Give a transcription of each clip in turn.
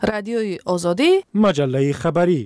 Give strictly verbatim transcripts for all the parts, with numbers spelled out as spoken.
رادیوی آزادی، مجله خبری.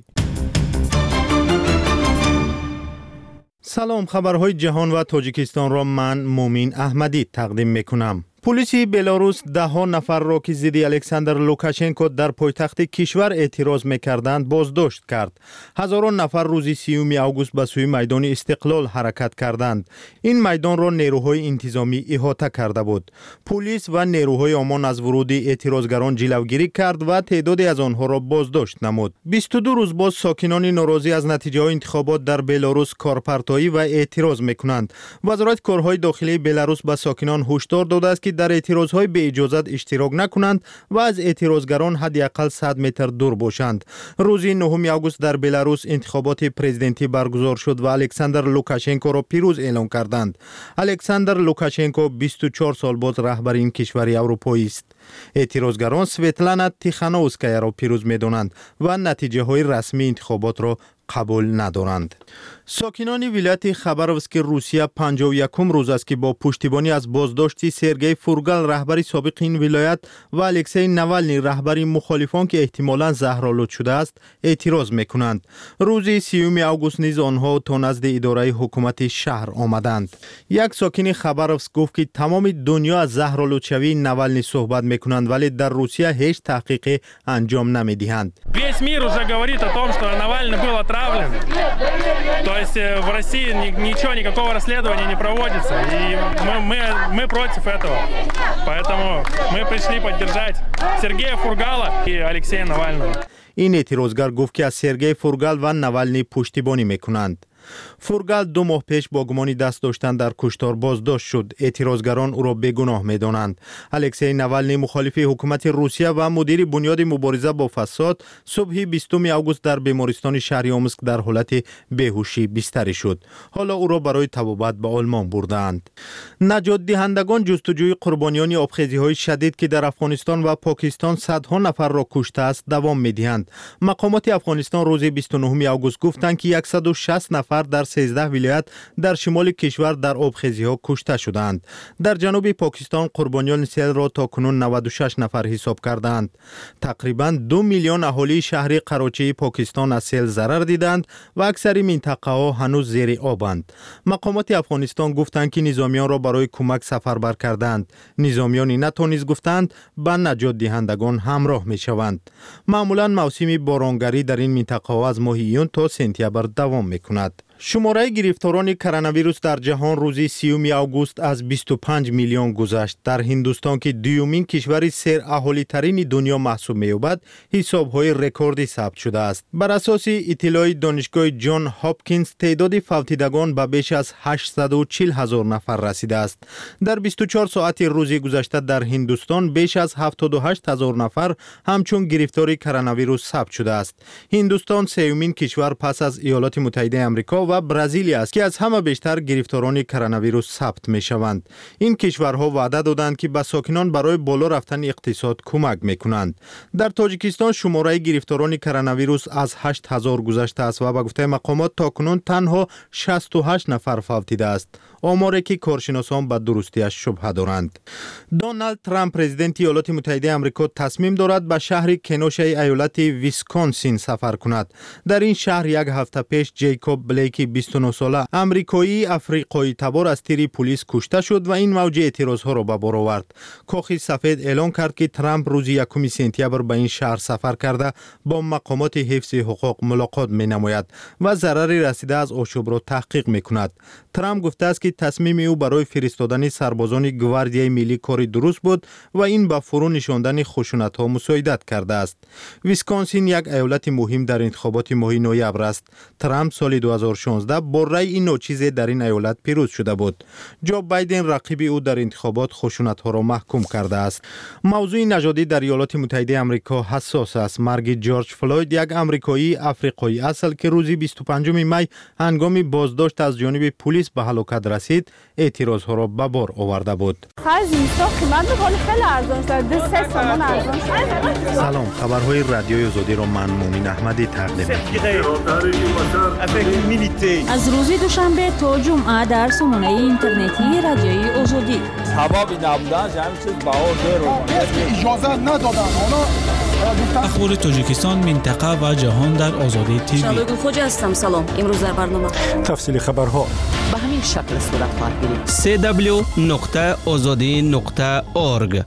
سلام، خبرهای جهان و تاجیکستان را من مومین احمدی تقدیم میکنم. پلیس بلاروس ده ها نفر را که ضد الکساندر لوکاشنکو در پایتخت کشور اعتراض میکردند بازداشت کرد. هزاران نفر روز سیوم آگوست به سوی میدان استقلال حرکت کردند. این میدان را نیروهای انتظامی احاطه کرده بود. پلیس و نیروهای امان از ورود اعتراضگران جلوگیری کرد و تعدادی از آنها را بازداشت نمود. بیست و دو روز باز ساکنان ناراضی از نتیجه های انتخابات در بلاروس کارپرتایی و اعتراض میکنند. وزارت کارهای داخلی بلاروس به ساکنان هشدار داده است که در اعتراضهای به اجازت اشتراک نکنند و از اعتراضگران حداقل صد متر دور باشند. روز نهم آگوست در بلاروس انتخابات پرزیدنتی برگزار شد و الکساندر لوکاشنکو را پیروز اعلام کردند. الکساندر لوکاشنکو بیست و چهار سال بعد رهبر این کشور اروپایی است. اعتراضگران سویتلانا تیخانووسکایا را پیروز می‌دانند و نتیجه های رسمی انتخابات را قبول ندارند. ساکنان ولایت خبروفسک روسیه پنجاه و یکم روز است که با پشتیبانی از بازداشت سرگئی فورگال رهبر سابق این ولایت و الکسی ناوالنی رهبر مخالفان که احتمالاً زهرآلود شده است اعتراض میکنند. روز سیوم آگوست نیز آنها تا نزد اداره حکومت شهر آمدند. یک ساکن خبروفسک گفت که تمام دنیا از زهرآلودشوی ناوالنی صحبت میکنند ولی در روسیه هیچ تحقیقی انجام نمیدهند. Весь мир уже говорит о том, что Навальный был отравлен. То есть в России ничего, никакого расследования не проводится. И мы, мы, мы против этого. Поэтому мы пришли поддержать Сергея Фургала и Алексея Навального. این اعتراضگر گفت که از سرگئی فورگال و ناوالنی پشتیبانی میکنند. فورگال دو ماه پیش با گمانی دست داشتن در کشتار بازداشت شد. اعتراضگران او را بیگناه می‌دانند. الکسی ناوالنی مخالف حکومت روسیه و مدیر بنیاد مبارزه با فساد صبح بیستم آگوست در بیمارستان شهر آموسک در حالت بیهوشی بستری شد. حالا او را برای طبابت به آلمان بردند. نجات دهندگان جستجوی قربانیان آبخیزی‌های شدید که در افغانستان و پاکستان صدها نفر را کشته است دوام می‌دهند. مقامات افغانستان روز بیست و نهم آگوست گفتند که صد و شصت نفر در سیزده ولایت در شمال کشور در آبخیزی‌ها کشته شدند. در جنوب پاکستان قربانیان سیل را تا کنون نود و شش نفر حساب کردند. تقریباً دو میلیون اهالی شهر قراچی پاکستان از سیل ضرر دیدند و اکثر منطقه ها هنوز زیر آبند. مقامات افغانستان گفتند که نظامیان را برای کمک سفربر کردند. نظامیان نتونیز گفتند با نجات دهندگان همراه میشوند. معمولاً موسم بارانگری در این منطقه ها از ماه ایون تا سپتامبر دوام میکند. شماره گرفتاران کرونا ویروس در جهان روز سیوم آگوست از بیست و پنج میلیون گذشت. در هندوستان که دومین کشور سر اهالی ترین دنیا محسوب می‌یابد، حساب‌های رکوردی ثبت شده است. بر اساس اطلاع دانشگاه جان هاپکینز تعداد فوتیدگان به بیش از هشتصد و چهل هزار نفر رسیده است. در بیست و چهار ساعت روز گذشته در هندوستان بیش از هفتاد و هشت هزار نفر همچون گرفتار کرونا ویروس ثبت شده است. هندوستان سومین کشور پس از ایالات متحده آمریکا و برزیل است که از همه بیشتر گرفتاران کرونا ویروس ثبت می شوند. این کشورها وعده دادند که به ساکنان برای بالا رفتن اقتصاد کمک می کنند. در تاجیکستان شماره گرفتاران کرونا ویروس از هشت هزار گذشته است و به گفته مقامات تاکنون تنها شصت و هشت نفر فوتیده است. آماری که کارشناسان به درستیش شبهه دارند. دونالد ترامپ پرزیدنت ایالات متحده آمریکا تصمیم دارد به شهر کنوشا ایالت ویسکانسین سفر کند. در این شهر یک هفته پیش جیکوب بلیک بیست و نه ساله آمریکایی افریقایی تبار از تیر پلیس کشته شد و این موج اعتراضها را به بار آورد. کاخ سفید اعلام کرد که ترامپ روز یکم سپتامبر به این شهر سفر کرده با مقامات حفظ حقوق ملاقات می نماید و ضرری رسیده از آشوب را تحقیق می کند. ترامپ گفته است که تصمیم او برای فرستادن سربازان گواردیای ملی کاری درست بود و این به فرو نشاندن خشونت‌ها مساعدت کرده است. ویسکانسین یک ایالت مهم در انتخابات ماه نوامبر است. ترامپ سال دو هزار و شانزده با رأی ناچیز در این ایالت پیروز شده بود. جو بایدن رقیب او در انتخابات خشونت‌ها را محکوم کرده است. موضوع نژادی در ایالات متحده آمریکا حساس است. مرگ جورج فلوید یک آمریکایی افریقایی اصل که روز بیست و پنجم می هنگام بازداشت از جانب پلیس به هلاکت رسید، اعتراضها را به بار آورده بود. سلام، خبرهای رادیوی آزادی را من مومین احمدی تقدیم می‌کنم. از روز دوشنبه تا جمعه در سامانه اینترنتی رادیوی آزادی. هوا بی نبودن همین چیز باور داره. اجازه ندادن. اونا اخبار تاجیکستان، منطقه و جهان در آزادی تیوی. شالوی خوجا هستم. سلام. امروز در برنامه تفصیل خبرها به همین شکل صورت خواهد گرفت. سی دبلیو نقطه آزادی نقطه اورگ.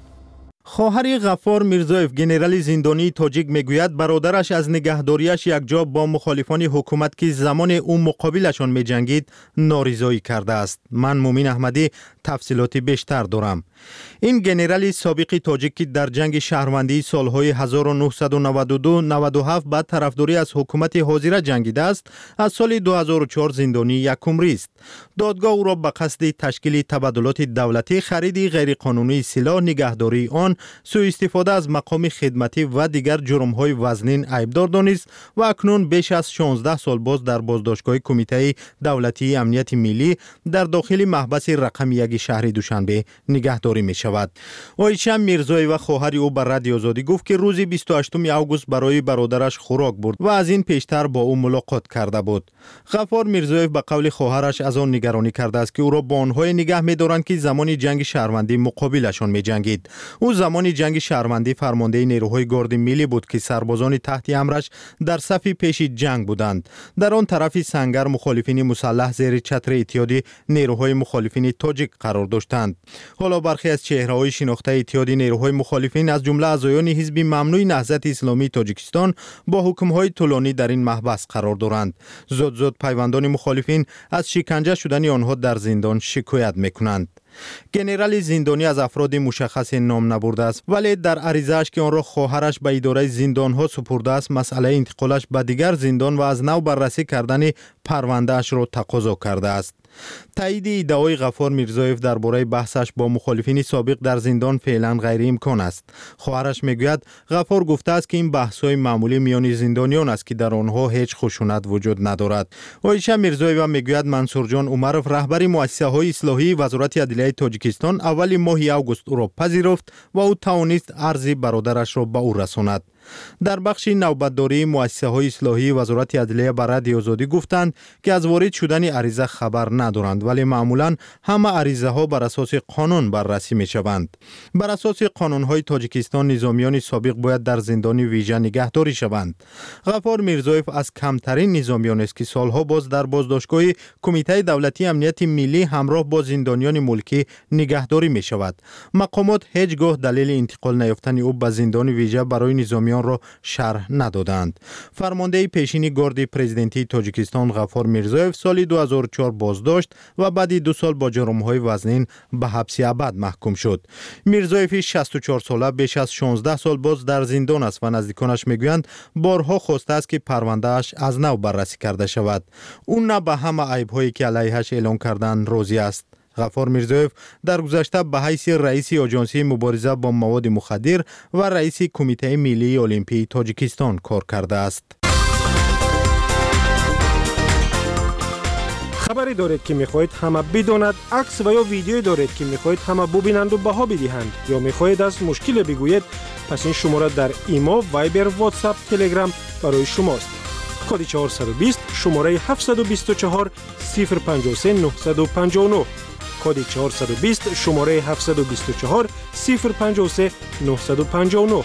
خواهر غفار میرزایف گنرال زندانی تاجیک میگوید برادرش از نگهداریش یکجا با مخالفان حکومت که زمان او مقابلشان میجنگید نارضایی کرده است. من مومین احمدی تفصیلاتی بیشتر دارم. این گنرال سابق تاجیک که در جنگ شهروندی سالهای هزار و نهصد و نود و دو نود و هفت بعد طرفداری از حکومت حاضره جنگیده است، از سال دو هزار و چهار زندانی یکمری است. دادگاه او را به قصد تشکیل تبادلات دولتی، خرید غیرقانونی سلاح، نگهداری آن، سوء استفاده از مقام خدمتی و دیگر جرم‌های وزنین عیبدار دانست و اکنون بیش از شانزده سال باز در بازداشتگاه کمیته دولتی امنیت ملی در داخل محبس رقم یک شهر دوشنبه نگهداری می شود. عایشه میرزایی و خواهر او بر رادیو آزادی گفت که روز بیست و هشتم آگوست برای برادرش خوراک برد و از این پیشتر با او ملاقات کرده بود. غفار میرزایف به قول خواهرش از آن نگرانی کرده است که او را با آنهای نگه می دارند که زمان جنگ شهروندی مقابلشان می جنگید. او زمان جنگ شهروندی فرمانده نیروهای گارد ملی بود که سربازان تحت امرش در صف پیش جنگ بودند. در آن طرف سنگر مخالفین مسلح زیر چتر اتحاد نیروهای مخالفین تاجیک قرار داشتند. حالا برخی از چهره‌های شناخته اتحاد نیروهای مخالفین از جمله اعضایان حزب ممنوع نهضت اسلامی تاجیکستان با حکم‌های طولانی در این محبس قرار دارند. زود زود پیوندان مخالفین از شکنجه شدن آنها در زندان شکایت می‌کنند. گنرال زندانی از افراد مشخص نام نبرده است، ولی در عریضه‌اش که آن را خواهرش به اداره زندان‌ها سپرده است، مسئله انتقالش به دیگر زندان و از نو بررسی کردن پرونده‌اش را تقاضا کرده است. تایید ادعای غفار میرزایف درباره بحثش با مخالفین سابق در زندان فعلا غیر امکان است. خواهرش میگوید غفار گفته است که این بحث‌های معمولی میان زندانیان است که در آنها هیچ خشونت وجود ندارد. عایشه میرزایف میگوید منصور جان عمرов رهبر مؤسسه‌های اصلاحی وزارت عدلیه تاجیکستان اول ماه آگوست او را پذیرفت و او توانست عرض برادرش را به او رساند. در بخش نوبتداری مؤسسه‌های اصلاحی وزارت عدلیه بر رادیو آزادی گفتند که از وارد شدن عریضه خبر ندارند، ولی معمولاً همه عریضه‌ها بر اساس قانون بررسی می‌شوند. بر اساس قانون‌های تاجیکستان نظامیان سابق باید در زندان ویژه نگهداری شوند. غفار میرزایف از کمترین نظامیان است که سالها باز در بازداشتگاه کمیته دولتی امنیت ملی همراه با زندانیان ملکی نگهداری می‌شود. مقامات هیچگاه دلیل انتقال نیافتن او به زندان ویژه برای نظامیان را شرح ندادند. فرمانده پیشین گارد پرزیدنتی تاجیکستان غفار میرزایف سال دو هزار و چهار بازداشت و بعد دو سال با جرم‌های وزنین به حبس ابد محکوم شد. میرزایف شصت و چهار ساله بیش از شانزده سال باز در زندان است و نزدیکانش میگویند بارها خواسته است که پرونده‌اش از نو بررسی کرده شود. او نه به همه عیب‌هایی که علیهش اعلام کردند راضی است. غفار میرزایف در گذشته به حیث رئیس آژانسی مبارزه با مواد مخدر و رئیس کمیته ملی المپی تاجیکستان کار کرده است. خبری دارید که میخواهید همه بداند، عکس و یا ویدیویی دارید که میخواهید همه ببینند و بها بدهند، یا میخواهید از مشکل بگویید، پس این شماره در ایما، وایبر، واتساپ، تلگرام برای شماست. کد چهارصد و بیست شماره هفتصد و بیست و چهار صفر پنجاه و سه نهصد و پنجاه و نه. کد چهارصد و بیست شماره هفتصد و بیست و چهار صفر پنجاه و سه نهصد و پنجاه و نه.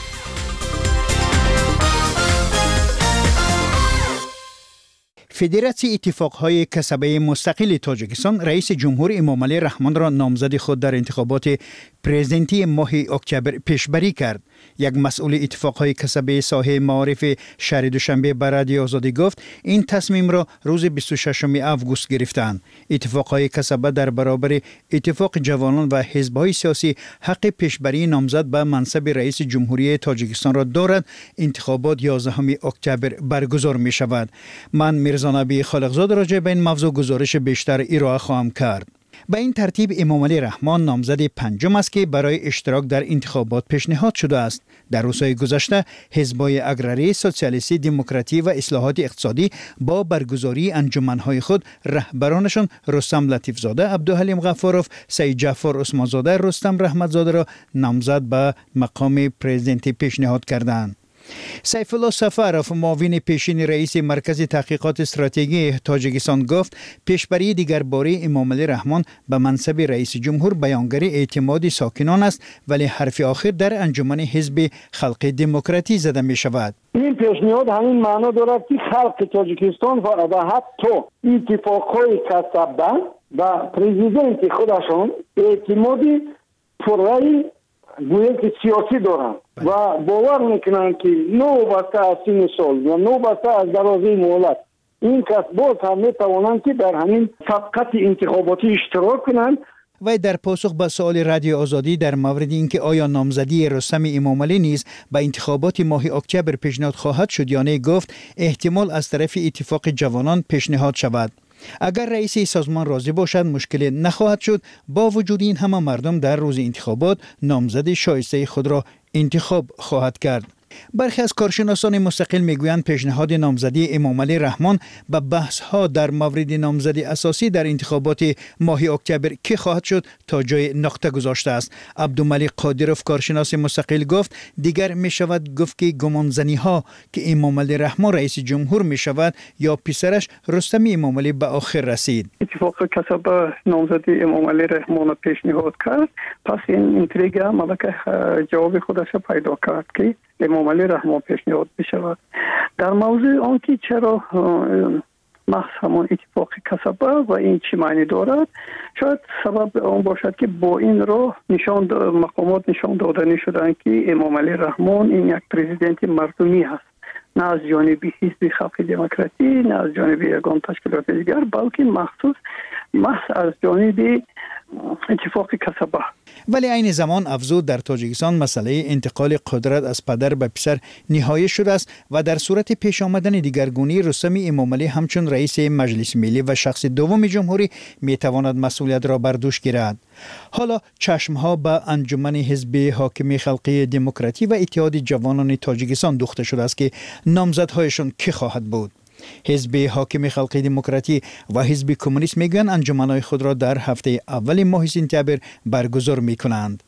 فدراسیون اتفاقهای کسبه مستقل تاجیکستان رئیس جمهور امامعلی رحمان را نامزد خود در انتخابات پرزیدنتی ماه اکتبر پیشبری کرد. یک مسئول اتفاقهای کسبه ساحه معارف شهر دوشنبه بر رادیو آزادی گفت این تصمیم را روز بیست و ششم آگوست گرفتند. اتفاقهای کسبه در برابر اتفاق جوانان و حزب‌های سیاسی حق پیشبری نامزد به منصب رئیس جمهوری تاجیکستان را دارد. انتخابات یازدهم اکتبر برگزار می شود. من میرزا نبی خالقزاد راجع به این موضوع گزارش بیشتر ارائه خواهم کرد. به این ترتیب امامعلی رحمان نامزد پنجم است که برای اشتراک در انتخابات پیشنهاد شده است. در روزهای گذشته حزب‌های اگراری، سوسیالیستی، دموکراتی و اصلاحات اقتصادی با برگزاری انجمن‌های خود رهبرانشان رستم لطیفزاده، عبدالحلیم غفاروف، سید جعفر عثمانزاده، رستم رحمتزاده را نامزد به مقام پرزیدنتی پیشنهاد کردند. سیف الله سفرов معاون پیشین رئیس مرکز تحقیقات استراتژی تاجیکستان گفت پیشبری دیگرباره امام علی رحمان به منصب رئیس جمهور بیانگر اعتماد ساکنان است، ولی حرف آخر در انجمن حزب خلق دموکراتی زده می شود. این پیشنهاد همین معنا دارد که خلق تاجیکستان و حتی اتفاقهای کسبه و پرزیدنت خودشان اعتمادی پررای گویا که سیاسی دارند و باور میکنند که نوبسته از سین سال و نوبسته از درازه مهلت این کس باز هم میتوانند که در همین سبقت انتخاباتی اشتراک کنند. و در پاسخ به سوال رادیو آزادی در مورد اینکه آیا نامزدی رستم امام علی نیز به انتخابات ماه اکتبر پیشنهاد خواهد شد یا نه، گفت احتمال از طرف اتفاق جوانان پیشنهاد شود. اگر رئیس سازمان راضی باشد مشکل نخواهد شد. با وجود این همه مردم در روز انتخابات نامزد شایسته خود را انتخاب خواهد کرد. برخی از کارشناسان مستقل میگویند پیشنهاد نامزدی امام علی رحمان به بحث ها در مورد نامزدی اساسی در انتخابات ماه اکتبر که خواهد شد تا جای نقطه گذاشته است. عبدالملک قادروف کارشناس مستقل گفت دیگر می شود گفت که گمانزنی ها که امام علی رحمان رئیس جمهور می شود یا پسرش رستم امام علی به آخر رسید. اتفاق کسب نامزدی امام علی رحمان پیشنهاد کرد، پس این انتریگا ملک جواب خودش پیدا کرد که امام علی رحمان پیشنهاد بشود. در موضوع آنکه چرا محض همان اتفاق کسبه و این چی معنی دارد، شاید سبب آن باشد که با این راه نشان مقامات نشان دادنی شدند که امام علی رحمان این یک پرزیدنت مردمی هست، نه از جانب حزب خلق دموکراتی، نه از جانب یگان تشکیلات دیگر، بلکه مخصوص محض از جانب اتفاق کسبه. ولی این زمان افزود در تاجیکستان مسئله انتقال قدرت از پدر به پسر نهایی شده است و در صورت پیش آمدن دیگرگونی رستم امام علی همچون رئیس مجلس ملی و شخص دوم جمهوری می تواند مسئولیت را بر دوش گیرد. حالا چشم ها به انجمن حزب حاکم خلقی دموکراتی و اتحاد جوانان تاجیکستان دوخته شده است که نامزدهایشان کی خواهد بود. حزب حاکم خلقی دموکراتی و حزب کمونیست میگن انجمنهای خود را در هفته اول ماه سپتامبر برگزار میکنند.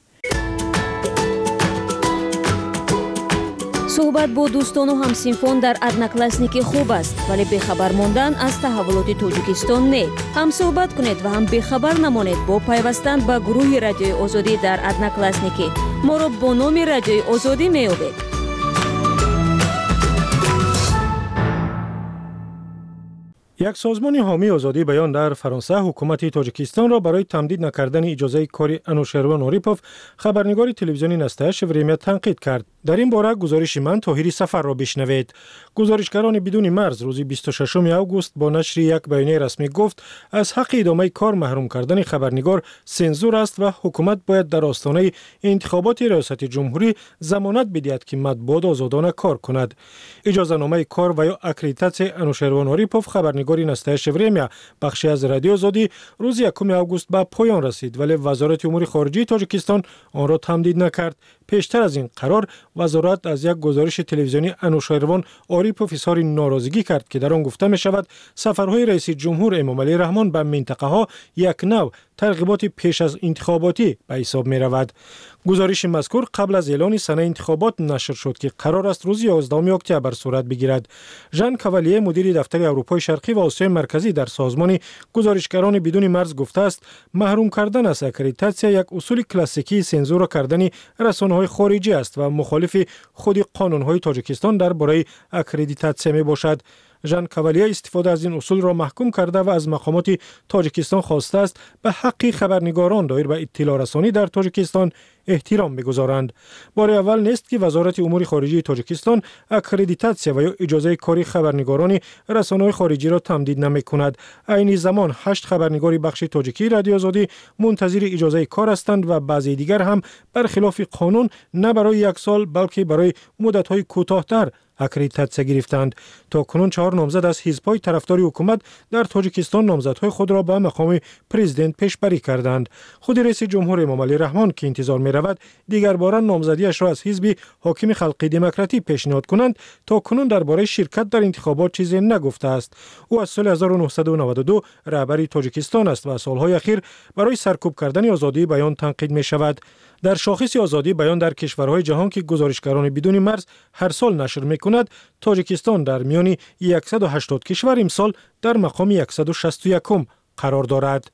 صحبت با دوستان و همسینفون در ادناکلاسنیکی خوب است، ولی بخبر ماندن از تحولات تاجیکستان نه. هم صحبت کنید و هم بخبر نمانید با پیوستن به گروه رادیوی آزادی در ادناکلاسنیکی. ما را با نام رادیوی آزادی میابید. یک سازمان حامی آزادی بیان در فرانسه حکومت تاجیکستان را برای تمدید نکردن اجازه کار انوشروان اوریپوف خبرنگار تلویزیونی نستایش وریمیا تنقید کرد. در این باره گزارش من طاهری سفر را بشنوید. گزارشگران بدون مرز روز بیست و ششم آگوست با نشر یک بیانیه رسمی گفت از حق ادامه کار محروم کردن خبرنگار سنزور است و حکومت باید در آستانه انتخابات ریاست جمهوری ضمانت بدهد که مطبوعات آزادانه کار کند. اجازه نامه کار و یا اکریدیتاسیون انوشروان اوریپوف خبرنگار نستایش وریمیا بخشی از رادیو آزادی روز یکم آگوست به پایان رسید، ولی وزارت امور خارجه تاجیکستان آن را تمدید نکرد. پیشتر از این قرار وزارت از یک گزارش تلویزیونی انوشروان اوریپوف اظهار ناراضگی کرد که در آن گفته می شود سفرهای رئیس جمهور امام علی رحمان به منطقه ها یک نوع ترغیبات پیش از انتخاباتی به حساب می رود. گزارش مذکور قبل از اعلان سنه انتخابات نشر شد که قرار است روز یازدهم اکتبر صورت بگیرد. ژان کاوالیه مدیر دفتر اروپای شرقی و آسیای مرکزی در سازمان گزارشگران بدون مرز گفته است محروم کردن از اکریدیتاسیون یک اصول کلاسیکی سانسور کردن رسانه‌های خارجی است و مخالف خود قانون‌های تاجیکستان درباره اکریدیتاسیون می باشد. ژان کاوالیه استفاده از این اصول را محکوم کرده و از مقامات تاجیکستان خواسته است به حق خبرنگاران دایر به اطلاع رسانی در تاجیکستان احترام بگذارند. بار اول نیست که وزارت امور خارجه تاجیکستان اکریدیتاسیون و یا اجازه کاری خبرنگاران رسانه‌های خارجی را تمدید نمی‌کند. عین زمان هشت خبرنگار بخش تاجیکی رادیو آزادی منتظر اجازه کار هستند و بعضی دیگر هم برخلاف قانون نه برای یک سال بلکه برای مدت‌های کوتاه‌تر اکریدیتاسیون گرفتند. تا کنون چهار نامزد از حزب‌های طرفدار حکومت در تاجیکستان نامزدهای خود را به مقام پرزیدنت پیشبری کردند. خود رئیس جمهور امام علی رحمان که انتظار می‌رود دیگر بار نامزدیش را از حزب حاکم خلقی دموکراتی پیشنهاد کنند، تا کنون درباره شرکت در انتخابات چیزی نگفته است. او از سال هزار و نهصد و نود و دو رهبر تاجیکستان است و سالهای اخیر برای سرکوب کردن آزادی بیان تنقید می‌شود. در شاخص آزادی بیان در کشورهای جهان که گزارشگران بدون مرز هر سال نشر می‌کند، تاجیکستان در میان صد و هشتاد کشور امسال در مقام صد و شصت و یک قرار دارد.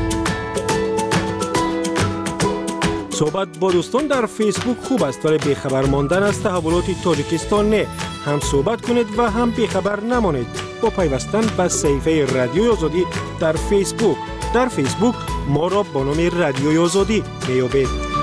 صحبت با دوستان در فیسبوک خوب است ولی بیخبر ماندن از تحولات تاجیکستان نه. هم صحبت کنید و هم بیخبر نمانید با پیوستن به صفحه رادیوی آزادی در فیسبوک. در فیسبوک ما را با نام رادیوی آزادی میابید.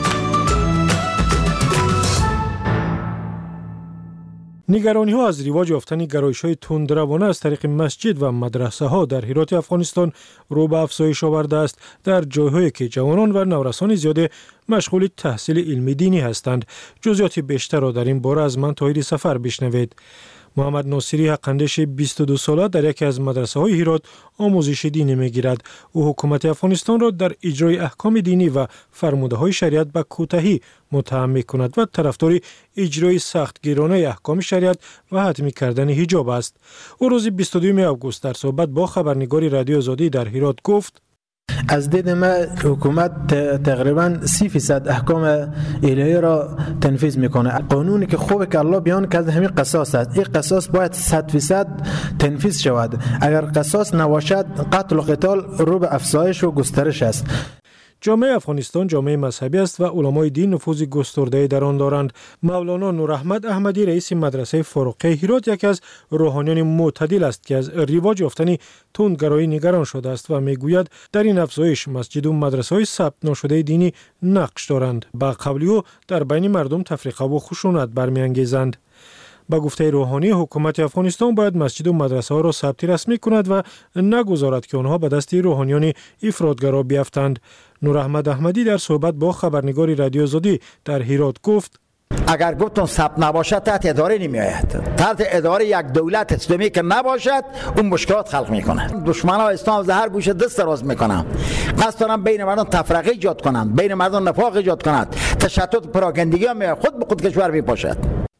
نگرانی ها از رواج یافتن گرایش های تندروانه از طریق مسجد و مدرسه ها در هرات افغانستان رو به افزایش آورده است در جایهایی که جوانان و نورسان زیاده مشغول تحصیل علمی دینی هستند. جزئیات بیشتر را در این باره از من طاهر سفر بشنوید. محمد ناصری حقاندیش بیست و دو ساله در یکی از مدرسه های هرات آموزش دینی میگیرد. او حکومت افغانستان را در اجرای احکام دینی و فرموده های شریعت به کوتاهی متهم میکند و طرفدار اجرای سختگیرانه احکام شریعت و حتمی کردن حجاب است. او روز بیست و دوم آگوست در صحبت با خبرنگار رادیو آزادی در هرات گفت: از دید ما حکومت تقریبا سی فیصد احکام الهی را تنفیذ میکنه. قانونی که خوبه که الله بیان کرده همین قصاص است. این قصاص باید صد فیصد تنفیذ شود. اگر قصاص نباشد قتل و قتال رو به افزایش و گسترش است. جامعه افغانستان جامعه مذهبی است و علمای دین نفوذ گسترده در آن دارند. مولانا نوراحمد احمدی رئیس مدرسه فاروقه هرات یکی از روحانیان معتدل است که از رواج یافتن تندگرایی نگران شده است و میگوید در این افزایش مسجد و مدرسه های ثبت نشده دینی نقش دارند. با قبلی او در بین مردم تفریقه و خشونت برمیانگیزند. با گفته روحانی حکومت افغانستان باید مسجد و مدرسه ها را ثبت رسمی کند و نگذارد که آنها به دست روحانیان افراطگرا بیفتند. نوراحمد احمدی در صحبت با خبرنگار رادیو آزادی در هرات گفت: اگر گفتون ثبت نباشد تحت اداره نمی آید. تحت اداره یک دولت اسلامی که نباشد اون مشکلات خلق میکنه. دشمنان اسلام از هر گوشه دست دراز میکنن. قصد دارن بین مردم تفرقه ایجاد کنند، بین مردم نفاق ایجاد کنند، تشتت پراکندگی هم خود به خود کشور میپاشد.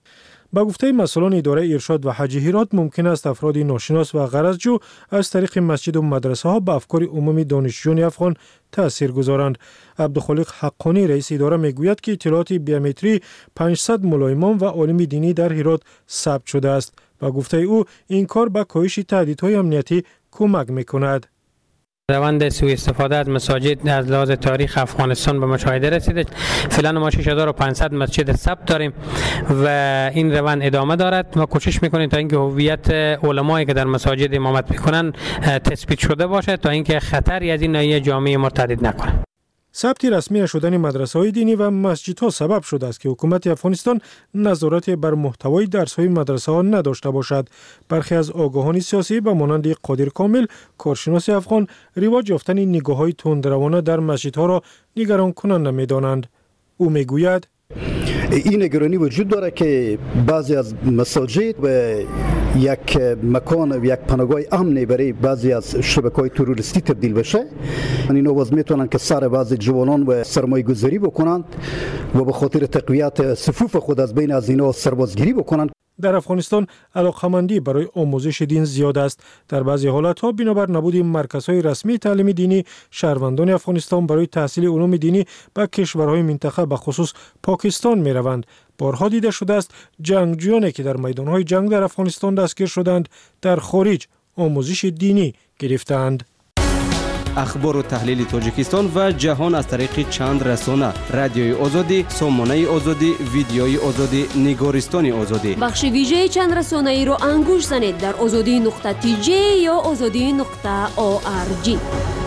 با گفته مسئولان اداره ارشاد و حج هرات ممکن است افراد ناشناس و غرضجو از طریق مسجد و مدرسه ها به افکار عمومی دانشجویان افغان تأثیر گذارند. عبدالخالق حقانی رئیس اداره میگوید که اطلاعات بیومتری پانصد ملایمان و عالم دینی در هرات ثبت شده است. با گفته او این کار به کاهش تهدیدهای امنیتی کمک میکند. روند سوء استفاده از مساجد از لحاظ تاریخ افغانستان به مشاهده رسیده. فعلا ما شش هزار و پانصد مسجد ثبت داریم و این روند ادامه دارد. ما کوشش میکنیم تا اینکه هویت علمایی که در مساجد امامت میکنن تثبیت شده باشه تا اینکه خطری از این ناحیه جامعه ما تهدید نکنه. ثبت رسمی شدن مدرسه های دینی و مسجد ها سبب شده است که حکومت افغانستان نظارت بر محتوای درس های مدرسه ها نداشته باشد. برخی از آگاهان سیاسی به مانند قادر کامل کارشناس افغان رواج یافتن نگاه های تندروانه در مسجد ها را نگران کننده می‌دانند. او میگوید این نگرانی وجود داره که بعضی از مساجد و یک مکان و یک پناهگاه امنی برای بعضی از شبکه‌های تروریستی تبدیل بشه. اینا باز میتونن که سر بعضی جوانان و سرمایه گذاری بکنند و به خاطر تقویت صفوف خود از بین از اینا سربازگیری بکنند. در افغانستان علاقه‌مندی برای آموزش دین زیاد است. در بعضی حالت‌ها بنابر نبود مرکزهای رسمی تعلیم دینی، شهروندان افغانستان برای تحصیل علوم دینی به کشورهای منطقه به خصوص پاکستان می‌روند. بارها دیده شده است جنگجویانی که در میدان‌های جنگ در افغانستان دستگیر شدند در خارج آموزش دینی گرفتند. اخبار و تحلیل تاجیکستان و جهان از طریق چند رسانه: رادیوی آزادی، سامانه آزادی، ویدیوی آزادی، نگارستان آزادی. بخش ویژه چند رسانه ای رو انگوش زنید در آزادی نقطه تی جی یا آزادی نقطه او آر جی.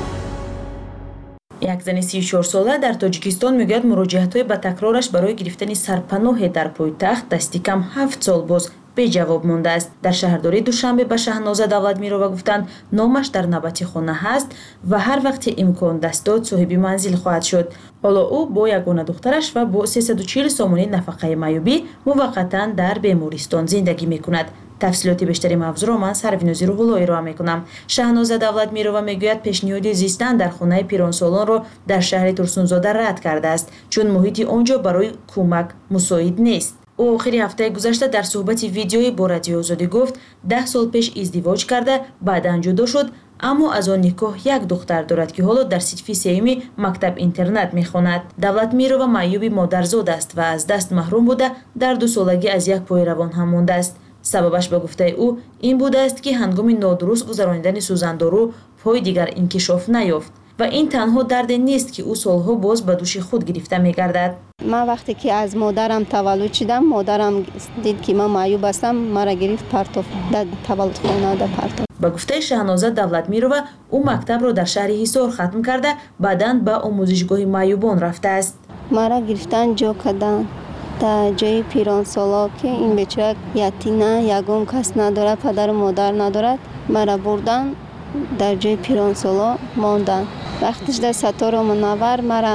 یک زن سی و چهار ساله در تاجیکستان میگوید مراجعت‌های با تکرارش برای گرفتن سرپناه در پایتخت دستی کم هفت سال باز به جواب مانده است. در شهرداری دوشنبه به شهناز دولتمیرو گفتند نامش در نوبتی خانه هست و هر وقت امکان دست داد صاحب منزل خواهد شد. حالا او با یگانه دخترش و با سیصد و چهل سامانه نفقه معیوبی موقتا در بیمارستان زندگی میکند. تفصیلات بیشتری موضوع را من سروینوزی روح‌الله ارائه میکنم. شهناز دولتمیرو میگوید پیشنهاد زیستن در خانه پیرانسالان را در شهر ترسونزاده رد کرده است چون محیط آنجا برای کمک مساعد نیست. او آخر هفته گذشته در صحبت ویدیویی با رادیو آزادی گفت ده سال پیش ازدواج کرده بعداً جدا شد аммо аз он никоҳ як духтар дорад ки ҳоло дар синфи сеюми мактаб интернат мехонад. Давлатмирова маъюби модарзод аст ва аз даст маҳрум буда дар дусолагӣ аз як пои равон ҳам мондааст. сабабаш ба гуфтаи ӯ ин будааст ки ҳангоми нодуруст гузаронидани сӯзандору пои дигар инкишоф наёфт ва ин танҳо дарде нест ки ӯ солҳо боз ба души худ гирифта мегардад. من وقتی که از مادرم تولد شدم مادرم دید که من معیوب هستم مرا گرفت پرتاب در تولد خانه در پرتاب. با گفته شاهنازه دولتمیرова او مکتب را در شهر حصار ختم کرده بعداً به آموزشگاه معیوبان رفته است. مرا گرفتن جا کردن در جای پیران سالا که این بچه یتیمه یگان کس نداره پدر و مادر ندارد مرا بردن در جای پیران سالا ماندن. وقتش در ستاره منور مرا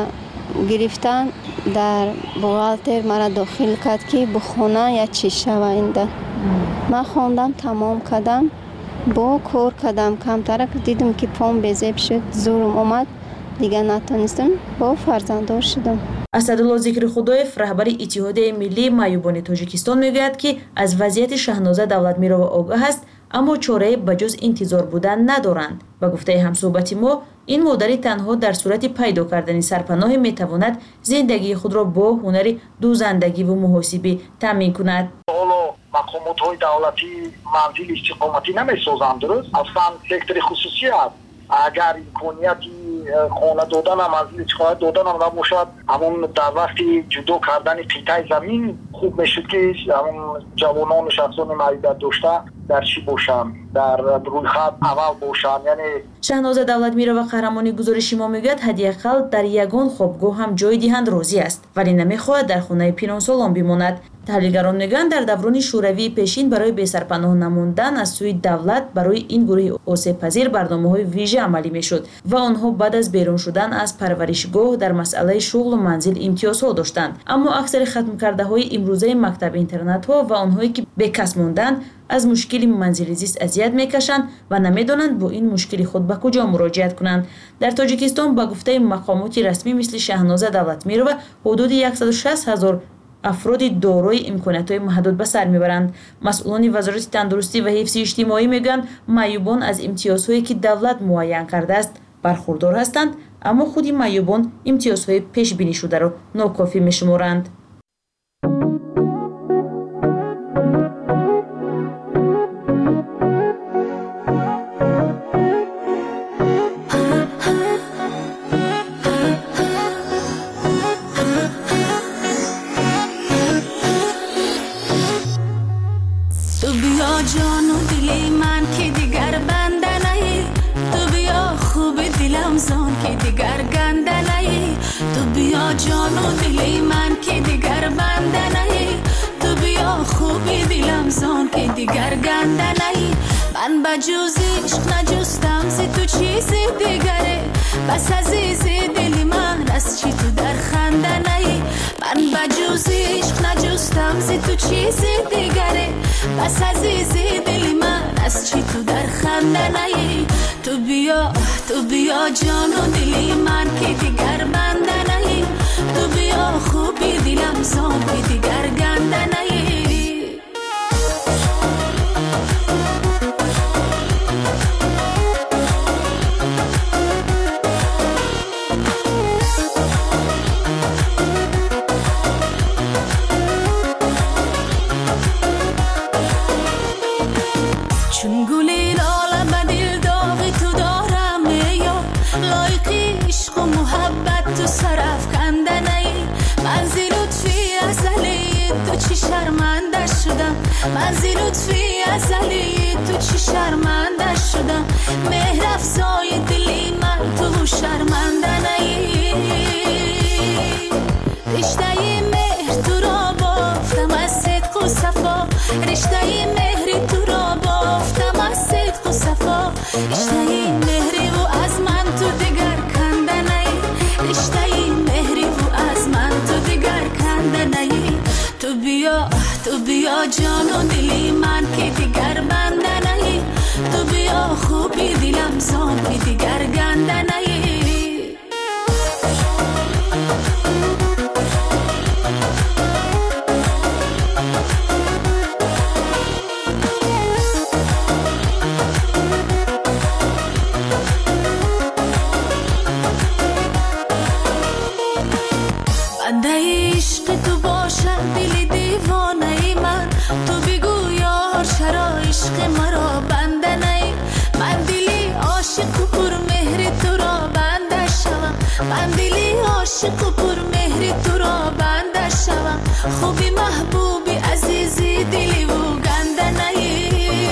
گرفتن در بوغالتر مرا داخل کرد که بخونه یا چی شوینده. من خواندم تمام کردم با کار کردم کمتر که دیدم که پام بزیب شد زورم اومد دیگه نتونستم با فرزنددار شدم. اسدالله ذکرخدایف رهبر اتحادیه ملی معیوبان تاجیکستان میگوید که از وضعیت شاهنازه دولتمیرова آگاه است اما چاره بجز انتظار بودن ندارند. با گفته همصحبت ما این مادری تنها در صورت پیدا کردن سرپناه میتواند زندگی خود را با هنر دوزندگی و محاسبه تامین کند. مقامات های دولتی منزل استقامتی نمیسازند درست اصلا سکتر خصوصی است. اگر امکانیتی خانه دادن منزل استقامت دادن هم نباشد همون در وقت جدا کردن قطعه زمین خوب میشد که همون جوانان و شخصان معیوبیت داشته در چی باشن در روی خط اول باشن. یعنی شاهنازه دولتمیرова قهرمانی گزارشی ما میگوید حداقل در یگان خوابگاه هم جای دهند راضی است ولی نمیخواهد در خانه پیرانسالان بماند. تحلیلگران میگویند در دوران شوروی پیشین برای بی‌سرپناه نموندن از سوی دولت برای این گروه آسیب‌پذیر برنامه‌های ویژه عملی میشد و آنها بعد از بیرون شدن از پرورشگاه در مسئله شغل و منزل امتیازها داشتند. اما اکثر ختم کرده های امروزه مکتب اینترنت ها و آنهایی که بیکس ماندند از مشکل منزل زیست اذیت میکشند و نمیدانند با این مشکل خود به کجا مراجعت کنند. در تاجیکستان با گفته مقامات رسمی مثل شاهنازه دولتمیرova حدود صد و شصت هزار افراد دارای امکانات‌های محدود به سر میبرند. مسئولان وزارت تندرستی و حفظ اجتماعی میگویند معیوبان از امتیازهایی که دولت معین کرده است برخوردار هستند اما خود معیوبان امتیازهای پیش بینی شده را ناکافی میشمارند. جان و دل من که دیگر بنده نهی تو بیا خوب دلم زان که دیگر گنده نهی تو بیا جان و دل من که دیگر بنده نهی تو بیا خوب دلم زان که دیگر گنده نهی من بجز عشق نجستم زی تو چیز دیگره بس عزیز دل من از چی تو در خنده نهی من بجز عشق نجستم زی تو چیز دیگره بس عزیز دل من از چی تو در خنده نهی تو بیا تو بیا جان و دل من که دیگر بنده نهی تو بیا خوبی دلم زان که دیگر گنده نهی شرمنده شدم من زی لطفی ازلی تو چی شرمنده شدم مهر افزای دلی من تو شرمنده نهی رشته مهر تو را بافتم از صدق و صفا رشته مهر تو را بافتم از صدق و صفا رشته مهری و از من تو دیگر کنده نهی رشته مهری و از من تو دیگر کنده نهی تو بیا تو بیا جان و دلی من که دیگر بنده نهی تو بیا خوبی دلم زان که دیگر گنده نهی عاشق و پر مهری تو را بنده شوم خوبی محبوبی عزیزی دلی و گنده نهی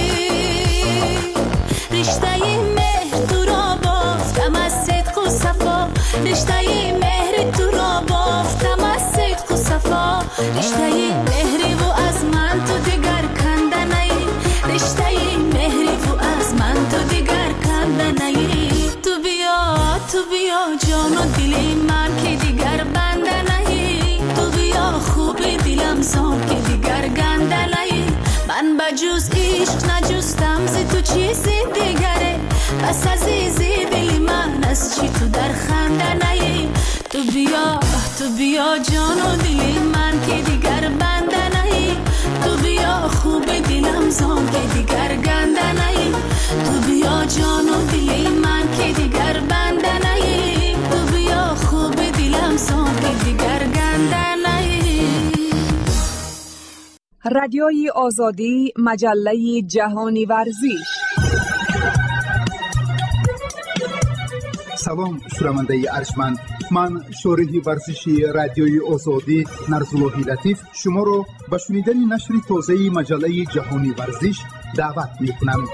رشته مهر تو را بافتم از صدق و صفا رشته مهر تو را بافتم از صدق و صفا رشته مهری و از من تو دیگر کنده نهی رشته مهری و از من تو دیگر کنده نهی تو بیا تو بیا جان و دل من که دیگر بنده نهی تو بیا خوب دلم زان که دیگر گنده نهی من بجوز عشق نجستم ز تو چیزی دیگره بس عزیزی دل من از چی تو در خنده نهی تو بیا تو بیا جان و دل من که دیگر بنده نهی تو بیا خوب دلم زان که دیگر گنده نهی تو بیا جان و دل من که دیگر بنده نهی تو بیا خوب دلم زان که دیگر گنده نهی. رادیوی آزادی مجله جهانی ورزش. سلام شنونده ارجمند، من شارح ورزشی رادیوی آزادی نرزاللهی لطیف شما رو به شنیدن نشر تازه مجله جهانی ورزش دعوت می‌کنم.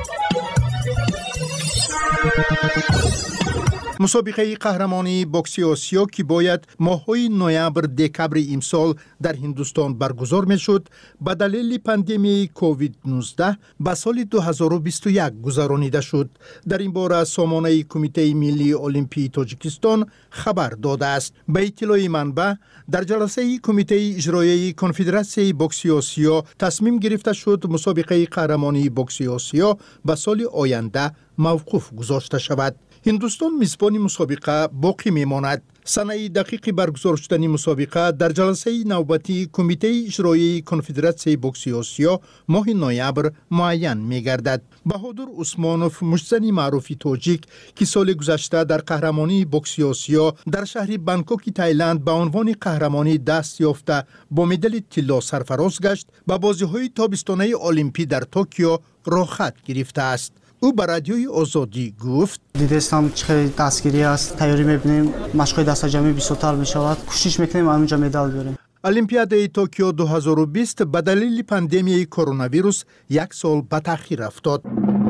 مسابقه قهرمانی بوکس آسیا که باید ماه‌های نوامبر دکبر امسال در هندوستان برگزار می‌شد به دلیل پاندمی کووید نوزده به سال دو هزار و بیست و یک گذرانیده شد. در این باره سامانه کمیته ملی المپی تاجیکستان خبر داده است. به اطلاع منبع در جلسه کمیته اجرایی کنفدراسیون بوکس آسیا تصمیم گرفته شد مسابقه قهرمانی بوکس آسیا به سال آینده موقوف گذاشته شود. هندوستان میزبان مسابقه باقی میماند. سنه دقیق برگزار شدن مسابقه در جلسه نوبتی کمیته اجرایی کنفدراسیون بوکس آسیا ماه نوامبر معین میگردد. بهادر عثمانوف مجزن معروف تاجیک که سال گذشته در قهرمانی بوکس آسیا در شهر بانکوک تایلند به عنوان قهرمانی دست یافته با مدال طلا سرفراز گشت، به بازی‌های تابستانه المپی در توکیو راه خط گرفته است. او به رادیوی آزادی گفت دیدستان خیلی دستگیری است، تیاری می‌بینیم، مشق‌های دست جمعی بیشتر می‌شود، کوشش می‌کنیم همونجا مدال بیاریم. المپیاد توکیو دو هزار و بیست به دلیل پاندمی کرونا ویروس یک سال به تأخیر افتاد.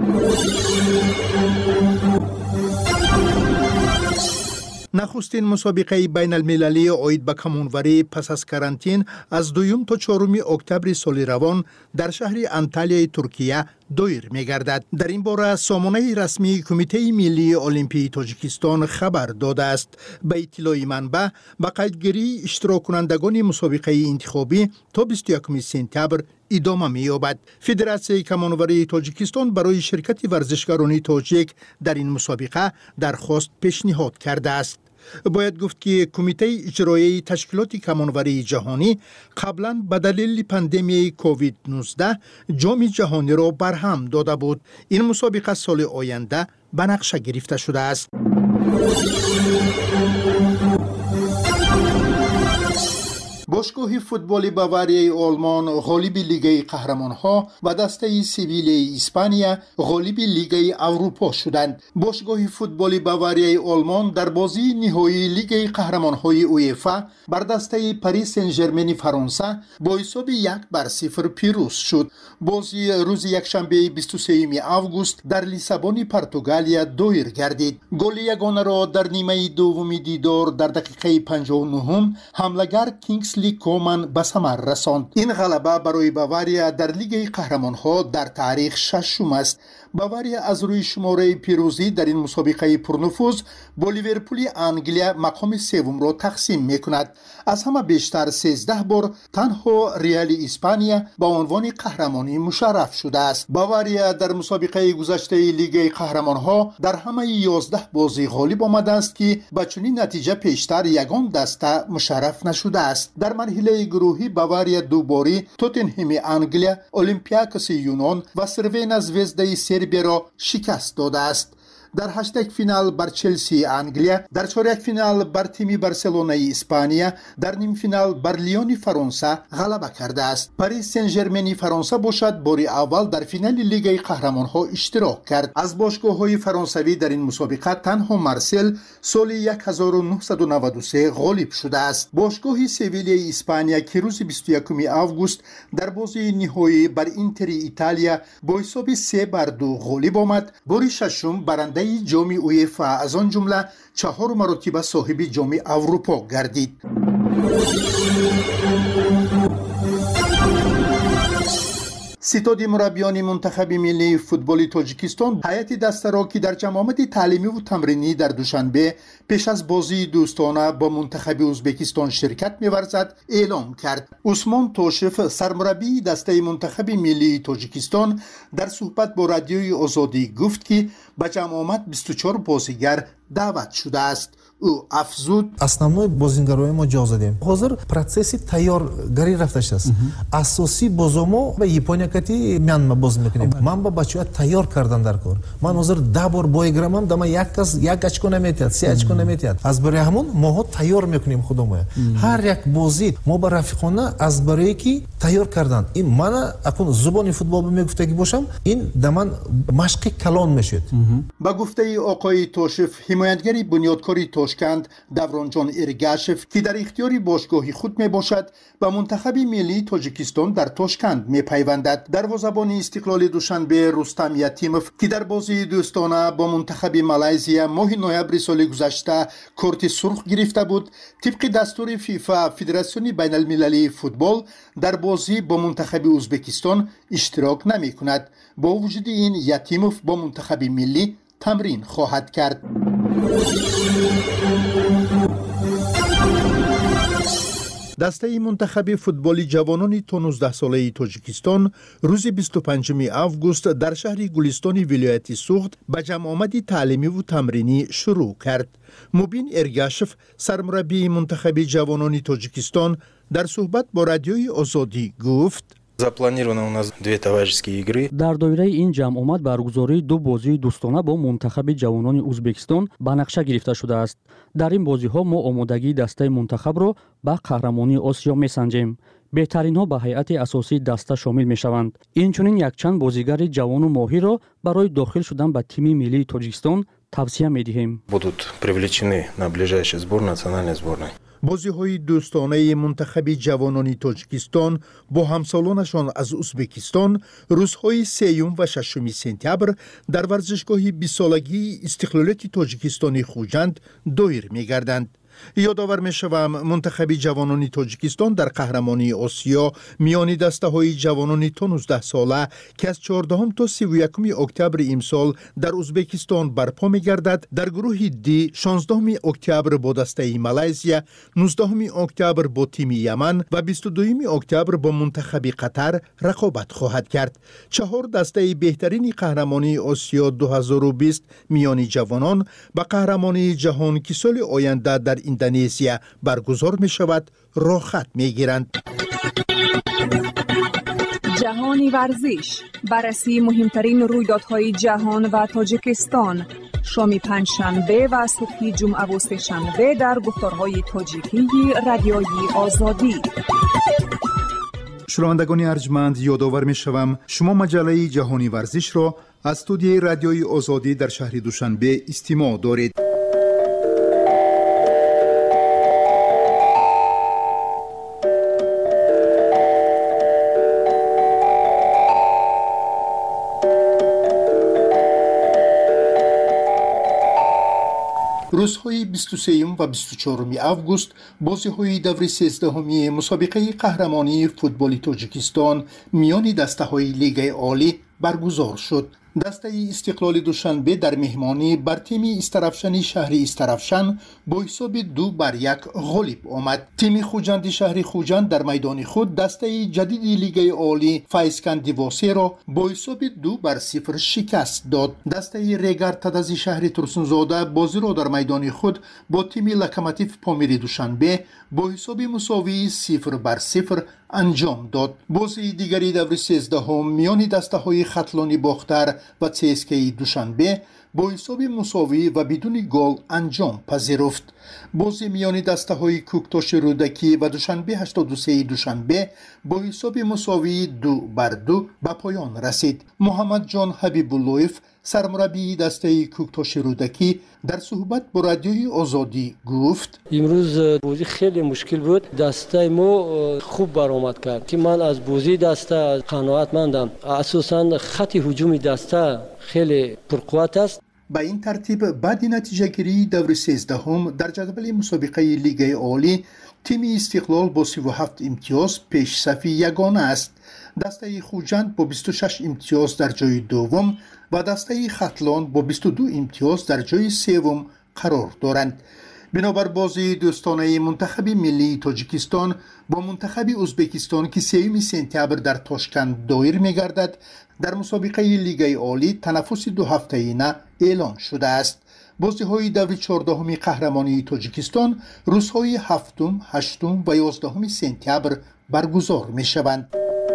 نخستین مسابقه بین المللی عاید به کمانوری پس از کرانتین از دوم تا چهارم اکتبر سال روان در شهر انتالیای ترکیه دایر می‌گردد. در این باره سامانه رسمی کمیته ملی المپی تاجیکستان خبر داده است. به اطلاع منبع به قیدگیری اشتراک کنندگان مسابقه انتخابی تا بیست و یکم سپتامبر ادامه می‌یابد. فدراسیون کمانوری تاجیکستان برای شرکت ورزشکاران تاجیک در این مسابقه درخواست پیشنهاد کرده است. باید گفت که کمیته اجرایی تشکیلات کمانوری جهانی قبلا به دلیل پاندمی کووید نوزده جام جهانی را برهم داده بود. این مسابقه سال آینده به نقشه گرفته شده است. باشگاه فوتبال باواریای آلمان غالب لیگ قهرمان‌ها و دسته سیویل اسپانیا غالب لیگ اروپا شدند. باشگاه فوتبال باواریای آلمان در بازی نهایی لیگ قهرمان‌های اوئفا بر دسته پاریس سن ژرمن فرانسه با حساب یک بر صفر پیروز شد. بازی روز یکشنبه بیست و سوم آگوست در لیسابون پرتغالیا دایر گردید. گل یگانه را در نیمه دوم دیدار در دقیقه پنجاه و نه حمله‌گر کینگسلی کومن به ثمر رساند. این غلبه برای باواریا در لیگ قهرمان‌ها در تاریخ ششم است. باواریا از روی شماره پیروزی در این مسابقه پرنفوذ با لیورپول انگلیا مقام سوم را تقسیم می‌کند. از همه بیشتر سیزده بار تنها ریال اسپانیا با عنوان قهرمانی مشرف شده است. باواریا در مسابقه گذشته لیگ قهرمان‌ها در همه یازده بازی غالب آمده است که با چنین نتیجه پیشتر یگان دسته مشرف نشده است. در مرحله گروهی باواریا دو باری توتنهام انگلیا، اولمپیاکوس یونان و سروینا زvezda سربیا را شکست داده است. در هشتگ فینال بر چلسی انگلیا، در چهارک فینال بر تیم بارسلونای اسپانیا، در نیم فینال بر لیون فرانسه غلبه کرده است. پاریس سن ژرمن فرانسه باشد باری اول در فینال لیگ قهرمان‌ها اشتراک کرد. از باشگاه‌های فرانسوی در این مسابقه تنها مارسل سال هزار و نهصد و نود و سه غالب شده است. باشگاه سویل اسپانیا که روز بیست و یکم آگوست در بازی نهایی بر اینتر ایتالیا با حساب سه بر دو غالب آمد، باری ششم برنده جام اویفا از آن جمله چهار مرتبه صاحب جام اروپا گردید. ستاد مربیان منتخب ملی فوتبال تاجیکستان هیئت دسته را که در جمع تعلیمی و تمرینی در دوشنبه پیش از بازی دوستانه با منتخب ازبکستان شرکت می‌ورزد اعلام کرد. عثمان توشف سرمربی دسته منتخب ملی تاجیکستان در صحبت با رادیوی آزادی گفت که به جمع آمد بیست و چهار بازیگر دعوت شده است. او افزود основной бозингарои мо ҷо задем. ҳозир процесси тайёргарӣ рафта шудааст. асосӣ бозомо ба Япония кати Мянма боз мекунем. Ман ба бачаҳо тайёр кардан дар кор. Ман ҳозир да бор боигирамам, дама як кас як очко наметиҳад, се очко наметиҳад. Аз барои ҳамон моҳо тайёр мекунем худомоя. Ҳар як бозӣ мо ба рафиқона аз барое ки тайёр кардан. Ин мана акун зубони футбол мегуфтагӣ бошам, ин да ман машқи калон мешуд. ба гуфтаи оқои Тошев, ҳимоятгари бунёдкори Тошканд Давронҷон Эргашев که در اختیار باشگاه خود می باشد و منتخب ملی تاجیکستان در تاشکند می پیوندد. دروازه‌بان استقلال دوشنبه رستم یتیموف که در بازی دوستانه با منتخب مالزیا ماه نوامبر سال گذشته کارت سرخ گرفته بود، طبق دستور فیفا فدراسیون بین المللی فوتبال در بازی با منتخب ازبکستان اشتراک نمی کند. با وجود این یتیموف با منتخب ملی تمرین خواهد کرد. دسته منتخب فوتبال جوانان تا نوزده ساله تاجیکستان روز بیست و پنجم آگوست در شهر گلستان ولایت سوخت به جمع آمد تعلیمی و تمرینی شروع کرد. مبین ارگاشف سرمربی منتخب جوانان تاجیکستان در صحبت با رادیوی آزادی گفت запланировано у нас две товарищеские игры. дар доираи ин ҷамъомад баргузории ду бозии дӯстона бо мунтахаби ҷавонони ӯзбекистон ба нақша гирифта шудааст. дар ин бозиҳо мо омодагии дастаи мунтахабро ба қаҳрамонии осиё месанҷем. беҳтаринҳо ба ҳайати асосии даста шомил мешаванд. инчунин якчанд бозигари ҷавону моҳиро барои дохил шудан ба тими миллии тоҷикистон тавсия медиҳем. Будут привлечены на ближайший сбор национальной сборной. بازی‌های دوستانه منتخب جوانان تاجیکستان با همسالانشان از ازبکستان روزهای سیوم و ششم سپتامبر در ورزشگاه بیست سالگی استقلالیت تاجیکستان خوجند دایر می‌گردند. یادآور می‌شوم منتخب جوانان تاجیکستان در قهرمانی آسیا میان دسته‌های جوانان تا نوزده ساله که از چهاردهم تا سی و یکم اکتبر امسال در ازبکستان برپا می‌گردد در گروه دی شانزدهم اکتبر با دسته مالزیا، نوزدهم اکتبر با تیم یمن و بیست و دوم اکتبر با منتخب قطر رقابت خواهد کرد. چهار دسته بهترین قهرمانی آسیا دو هزار و بیست میان جوانان و قهرمانی جهان که سال آینده در اندونزیا برگزار می شود راه خط می گیرند. جهانی ورزش، بررسی مهمترین رویدادهای جهان و تاجیکستان، شام پنجشنبه و صبح جمعه و سه‌شنبه در گفتارهای تاجیکی رادیوی آزادی. شنوندگان ارجمند، یادآور می شوم شما مجله جهانی ورزش را از استودیوی رادیوی آزادی در شهر دوشنبه استماع دارید. روزهای بیست و سوم و بیست و چهارم آگوست بازی‌های دور سیزدهمی مسابقه قهرمانی فوتبال تاجیکستان میان دسته‌های لیگ عالی برگزار شد. دسته استقلال دوشنبه در مهمانی بر تیم استرافشن شهر استرافشن با حساب دو بر یک غالب آمد. تیم خوجند شهر خوجند در میدان خود دسته جدید لیگ عالی فایسکند دیواسه را با حساب دو بر صفر شکست داد. دسته ریگر تدازی شهر ترسونزاده بازی را در میدان خود با تیم لوکوموتیو پامیری دوشنبه با حساب مساوی صفر بر صفر انجام داد. بازی دیگری دور سیزدهم میان دسته های خطلانی باختر و سی اس کی دوشنبه با حساب مساوی و بدون گل انجام پذیرفت. بازی میان دسته‌های کوکتاش رودکی و دوشنبه هشتاد و سه دوشنبه با حساب مساوی دو بر دو به پایان رسید. محمد جان حبیب‌اللهیف سرمربی دسته کوکتاش رودکی در صحبت با رادیوی آزادی گفت: امروز بازی خیلی مشکل بود. دسته ما خوب برآمد کرد که من از بازی دسته قناعتمندم. اساساً خط هجومی دسته خیلی پرقوت است. به این ترتیب بعد نتیجه گیری دور سیزدهم در جدول مسابقه لیگ عالی تیم استقلال با سی و هفت امتیاز پیش صفی یگانه است. دسته خوجند با بیست و شش امتیاز در جای دوم و دسته ختلان با بیست و دو امتیاز در جای سوم قرار دارند. بنابر بازی دوستانه منتخب ملی تاجیکستان با منتخب ازبکستان که سوم سپتامبر در تاشکند دایر می‌گردد، در مسابقه لیگ عالی تنفس دو هفته‌ای اعلان شده است. بازی‌های دور چهاردهم قهرمانی تاجیکستان روزهای هفتم، هشتم و یازدهم سپتامبر برگزار می‌شوند.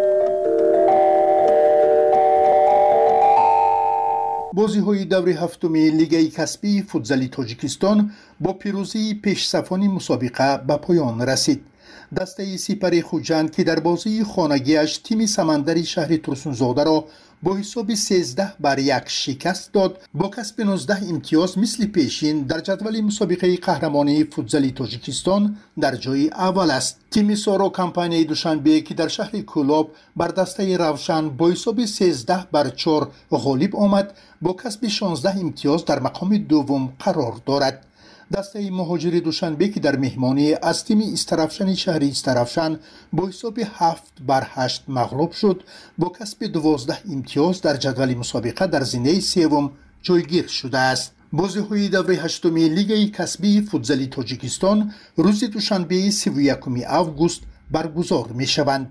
بازی‌های دور هفتم لیگ کسبی فوتزال تاجیکستان با پیروزی پیش‌صفان مسابقه به پایان رسید. دسته سپر خوجند که در بازی خانگیش تیم سمندری شهر ترسونزاده را با حساب سیزده بر یک شکست داد، با کسب نوزده امتیاز مثل پیشین در جدول مسابقه قهرمانی فوتزال تاجیکستان در جای اول است. تیم سارا کمپانی دوشنبه که در شهر کولاب بر دسته روشن با حساب سیزده بر چهار غالب آمد، با کسب شانزده امتیاز در مقام دوم قرار دارد. دسته مهاجر دوشنبه که در مهمانی از تیم استرافشن شهر استرافشن با حساب هفت بر هشت مغلوب شد، با کسب دوازده امتیاز در جدول مسابقه در زینه سوم جایگیر شده است. بازی‌های دور هشتم لیگ کسبی فوتزال تاجیکستان روز دوشنبه سی و یکم آگوست برگزار می‌شوند.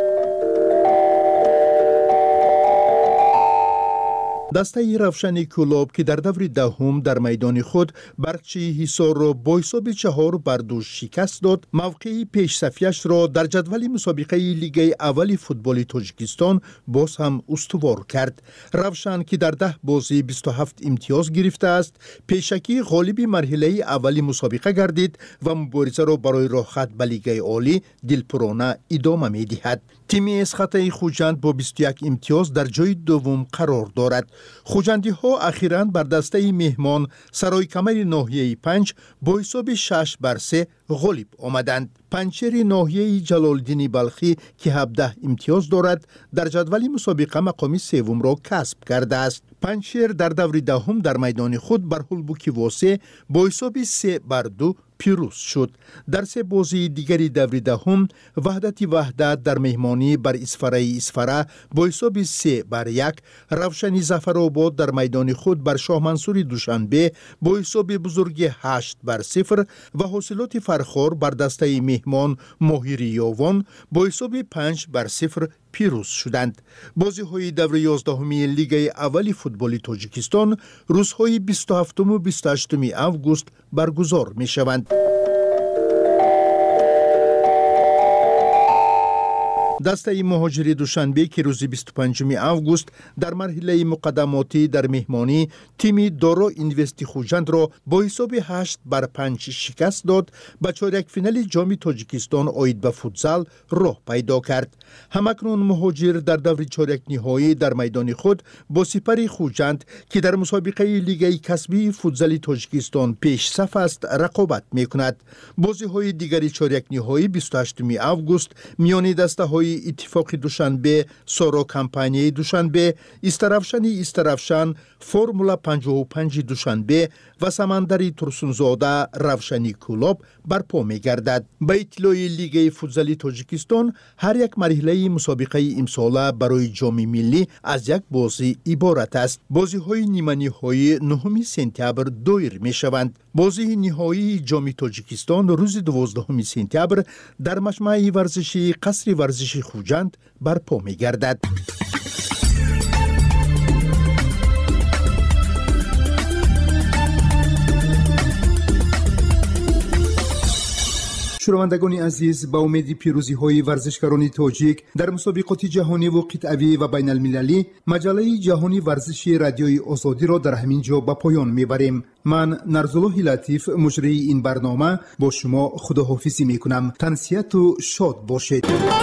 دسته روشن کولاب که در دور دهم در میدان خود برقچی حصار را با حساب چهار بر دو شکست داد، موقع پیش صفیش را در جدول مسابقه لیگ اول فوتبال تاجیکستان باز هم استوار کرد. روشن که در ده بازی بیست و هفت امتیاز گرفته است، پیشکی غالب مرحله اول مسابقه گردید و مبارزه را برای راحت به لیگ عالی دلپرانه ادامه می‌دهد. تیم اسخط خوجند با بیست و یک امتیاز در جای دوم قرار دارد. خوجندی ها اخیراً بر دسته مهمان سرای کمر ناحیه پنج با حساب شش بر سه غالب آمدند. پنچر ناحیه جلالدین بلخی که هفده امتیاز دارد در جدول مسابقه مقام سوم را کسب کرده است. پنچر در دور دهم در میدان خود بر هولبوکی واسه با حساب سه بر دو پیروز شد. در سه بازی دیگری دور دهم وحدت وحدت در مهمانی بر اسفره اسفره با حساب سه بر یک، روشنی ظفرآباد در میدان خود بر شاه منصور دوشنبه با حساب بزرگ هشت بر صفر و حاصلات فرخار بر دسته مهمان ماهیری یاوان با حساب پنج بر صفر پیروز شدند. بازی های دور یازدهمی لیگ اول فوتبال تاجیکستان روزهای بیست و هفتم و بیست و هشتم آگوست برگزار می شوند. دسته مهاجری دوشنبه که روز بیست و پنجم آگوست در مرحله مقدماتی در مهمانی تیم دارا اینوستی خوجند را با حساب هشت بر پنج شکست داد، به چهارک فینال جام تاجیکستان آید به فوتزال راه پیدا کرد. همکنون مهاجر در دور چهارک نهایی در میدان خود با سپر خوجند که در مسابقه لیگ کسبی فوتزال تاجیکستان پیش صف است رقابت میکند. بازی های دیگری چهارک نهایی بیست و هشتم آگوست میان دسته های اتفاق دوشنبه، سارا کمپانی دوشنبه، استرافشن استرافشن، فرمولا پنجاه و پنج دوشنبه و سمندری ترسونزاده روشنی کولاب برپا می گردد. به اطلاع لیگ فوتزال تاجیکستان هر یک مرحله مسابقه امساله برای جام ملی از یک بازی عبارت است. بازی های نیمه نهایی نهم سپتامبر دایر می شوند. بازی نهایی جام تاجیکستان روز دوازدهم سپتامبر در مجمع ورزشی قصر ورزشی خوجند برپا می گردد. شنوندگان عزیز، با امید پیروزی های ورزشکاران تاجیک در مسابقات جهانی و قطعی و بین المللی، مجله جهانی ورزشی رادیوی آزادی را در همین جا به پایان میبریم. من نرزالله لطیف مجری این برنامه با شما خداحافظی میکنم. تنسیت و شاد باشید.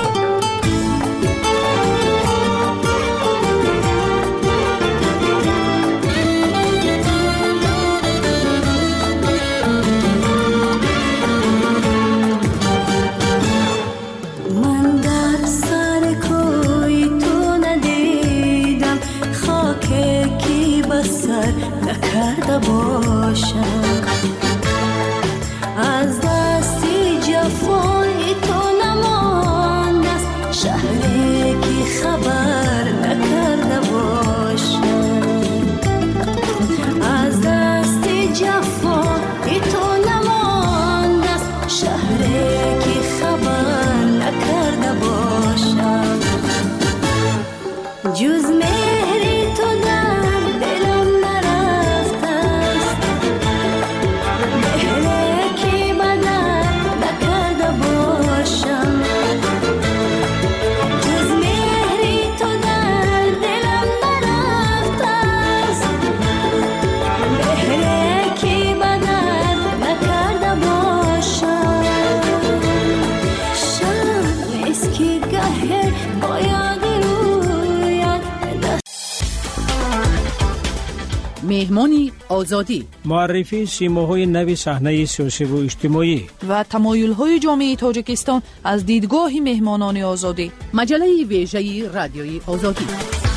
از دستی جفای تو نمانده است شهری که خبر نکرده باشم. از دستی جفای تو نمانده است شهری که خبر نکرده باشم. جز مهری تو در دلم مهمانی آزادی، معرفی سیماهای نو صحنه سیاسی و اجتماعی و تمایل‌های جامعه تاجیکستان از دیدگاه مهمانان آزادی. مجله ویژه رادیوی آزادی.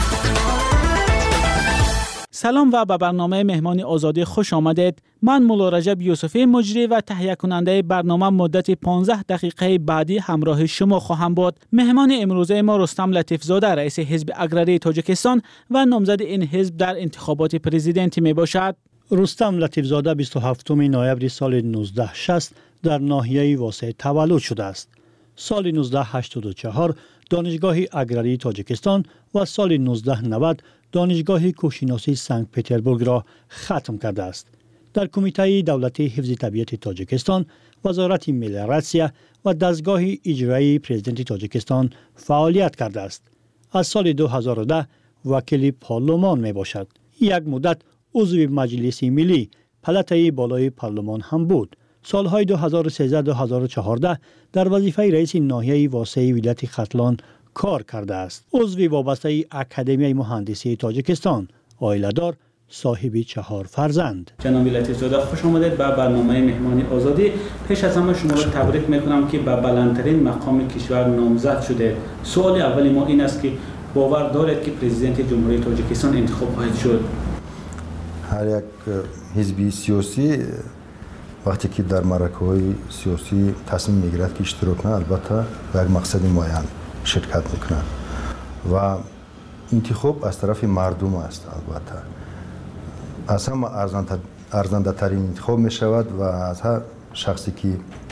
سلام و به برنامه مهمانی آزادی خوش آمدید. من مولا رجب یوسفی مجری و تهیه کننده برنامه مدت پانزده دقیقه بعدی همراه شما خواهم بود. مهمان امروزه ما رستم لطیف زاده، رئیس حزب اگراری تاجیکستان و نامزد این حزب در انتخابات پرزیدنتی می باشد. رستم لطیف زاده بیست و هفتم نوامبر سال نوزده شصت در ناحیه واسه تولد شده است. سال نوزده هشتاد و چهار دانشگاه اگراری تاجیکستان و سال نوزده نود دانشگاه کوهشناسی سنت پترزبورگ را ختم کرده است. در کمیته دولتی حفظ طبیعت تاجیکستان، وزارت ملیراسیا و دستگاه اجرایی پرزیدنت تاجیکستان فعالیت کرده است. از سال دو هزار و ده وکیل پارلمان می باشد. یک مدت عضو مجلس ملی پلته بالای پارلمان هم بود. سالهای دو هزار و سیزده تا دو هزار و چهارده در وظیفه رئیس ناحیه واسع ولایت ختلان کار کرده است. عضو وابسته اکادمی مهندسی تاجیکستان، عائله‌دار، صاحب چهار فرزند. جناب لطیف زاده خوش آمدید به برنامه مهمانی آزادی. پیش از همه شما را تبریک میکنم که به بلندترین مقام کشور نامزد شده. سوال اولی ما این است که باور دارید که پرزیدنت جمهوری تاجیکستان انتخاب خواهد شد؟ هر یک حزبی سیاسی وقتی که در معرکه‌های سیاسی تصمیم میگیرد که اشتراک کنه، البته به یک مقصد معین شرکت میکنه و انتخاب از طرف مردم است. البته از همه ارزنده ترین انتخاب می شود و از هر شخصی که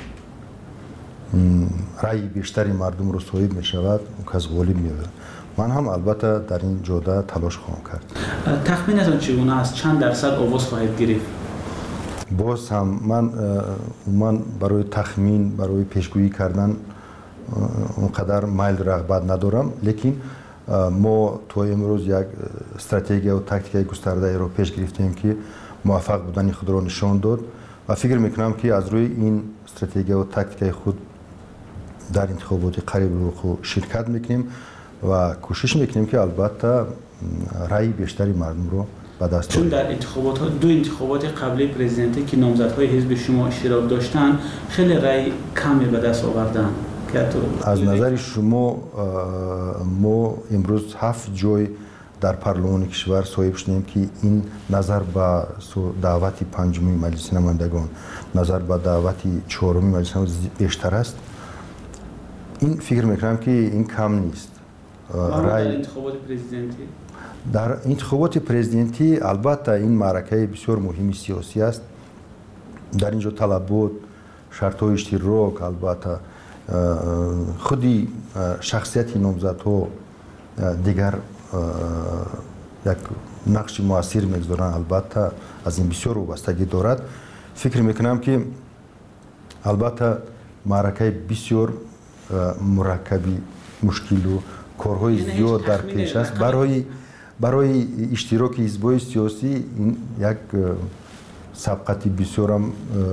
رأی بیشتری مردم رو صاحب می شود اون کس غالب می شود. من هم البته در این جوده تلاش خواهم کرد. تخمینتون چگونه است؟ چند درصد آواز خواهید گرفت؟ باز هم من من برای تخمین، برای پیشگویی کردن اونقدر میل رغبت ندارم، لیکن ما تو امروز یک استراتژی و تاکتیک گسترده رو پیش گرفتیم که موفق بودن خود را نشان داد و فکر میکنم که از روی این استراتژی و تاکتیک خود در انتخابات قریب رو شرکت میکنیم و کوشش میکنیم که البته رأی بیشتری مردم رو به دست چون در انتخابات دو انتخابات قبلی پرزیدنتی که نامزدهای حزب شما اشتراک داشتن خیلی رأی کمی به دست آوردن. از نظر شما ما امروز هفت جای در پارلمان کشور صاحب شدیم که این نظر به دعوت پنجمی مجلس نمایندگان، نظر به دعوت چهارمی مجلس نمایندگان بیشتر است. این فکر میکنم که این کم نیست. در انتخابات پرزیدنتی در انتخابات پرزیدنتی البته این معرکه بسیار مهمی سیاسی است. در اینجا طلبات، شرط‌های اشتراک، البته خودی شخصیت نامزدها دیگر یک نقش موثر میگذارند. البته از این بسیار وابستگی دارد. فکر میکنم که البته معرکه بسیار مرکبی مشکل و کارهای زیاد در پیش است. برای برای اشتراک حزب‌های سیاسی این یک سبقتی بسیار هم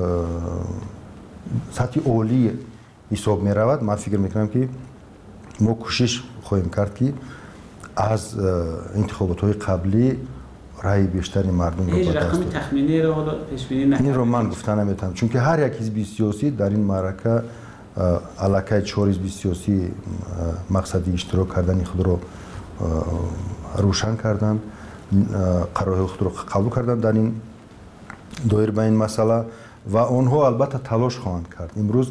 سطح عالی حساب می رود. من فکر میکنم که ما کوشش خواهیم کرد که از انتخابات های قبلی رای بیشتری مردم رو هیچ به دست رقم تخمینی رو حالا پیش بینی نکردید؟ این رو من گفتن نمیتونم، چون که هر یک حزب سیاسی در این معرکه علاقه چهار حزب سیاسی مقصدی اشتراک کردن خود رو روشن کردن، قرارهای خود رو قبول کردن در این دایر به این مسئله و آنها البته تلاش خواهند کرد. امروز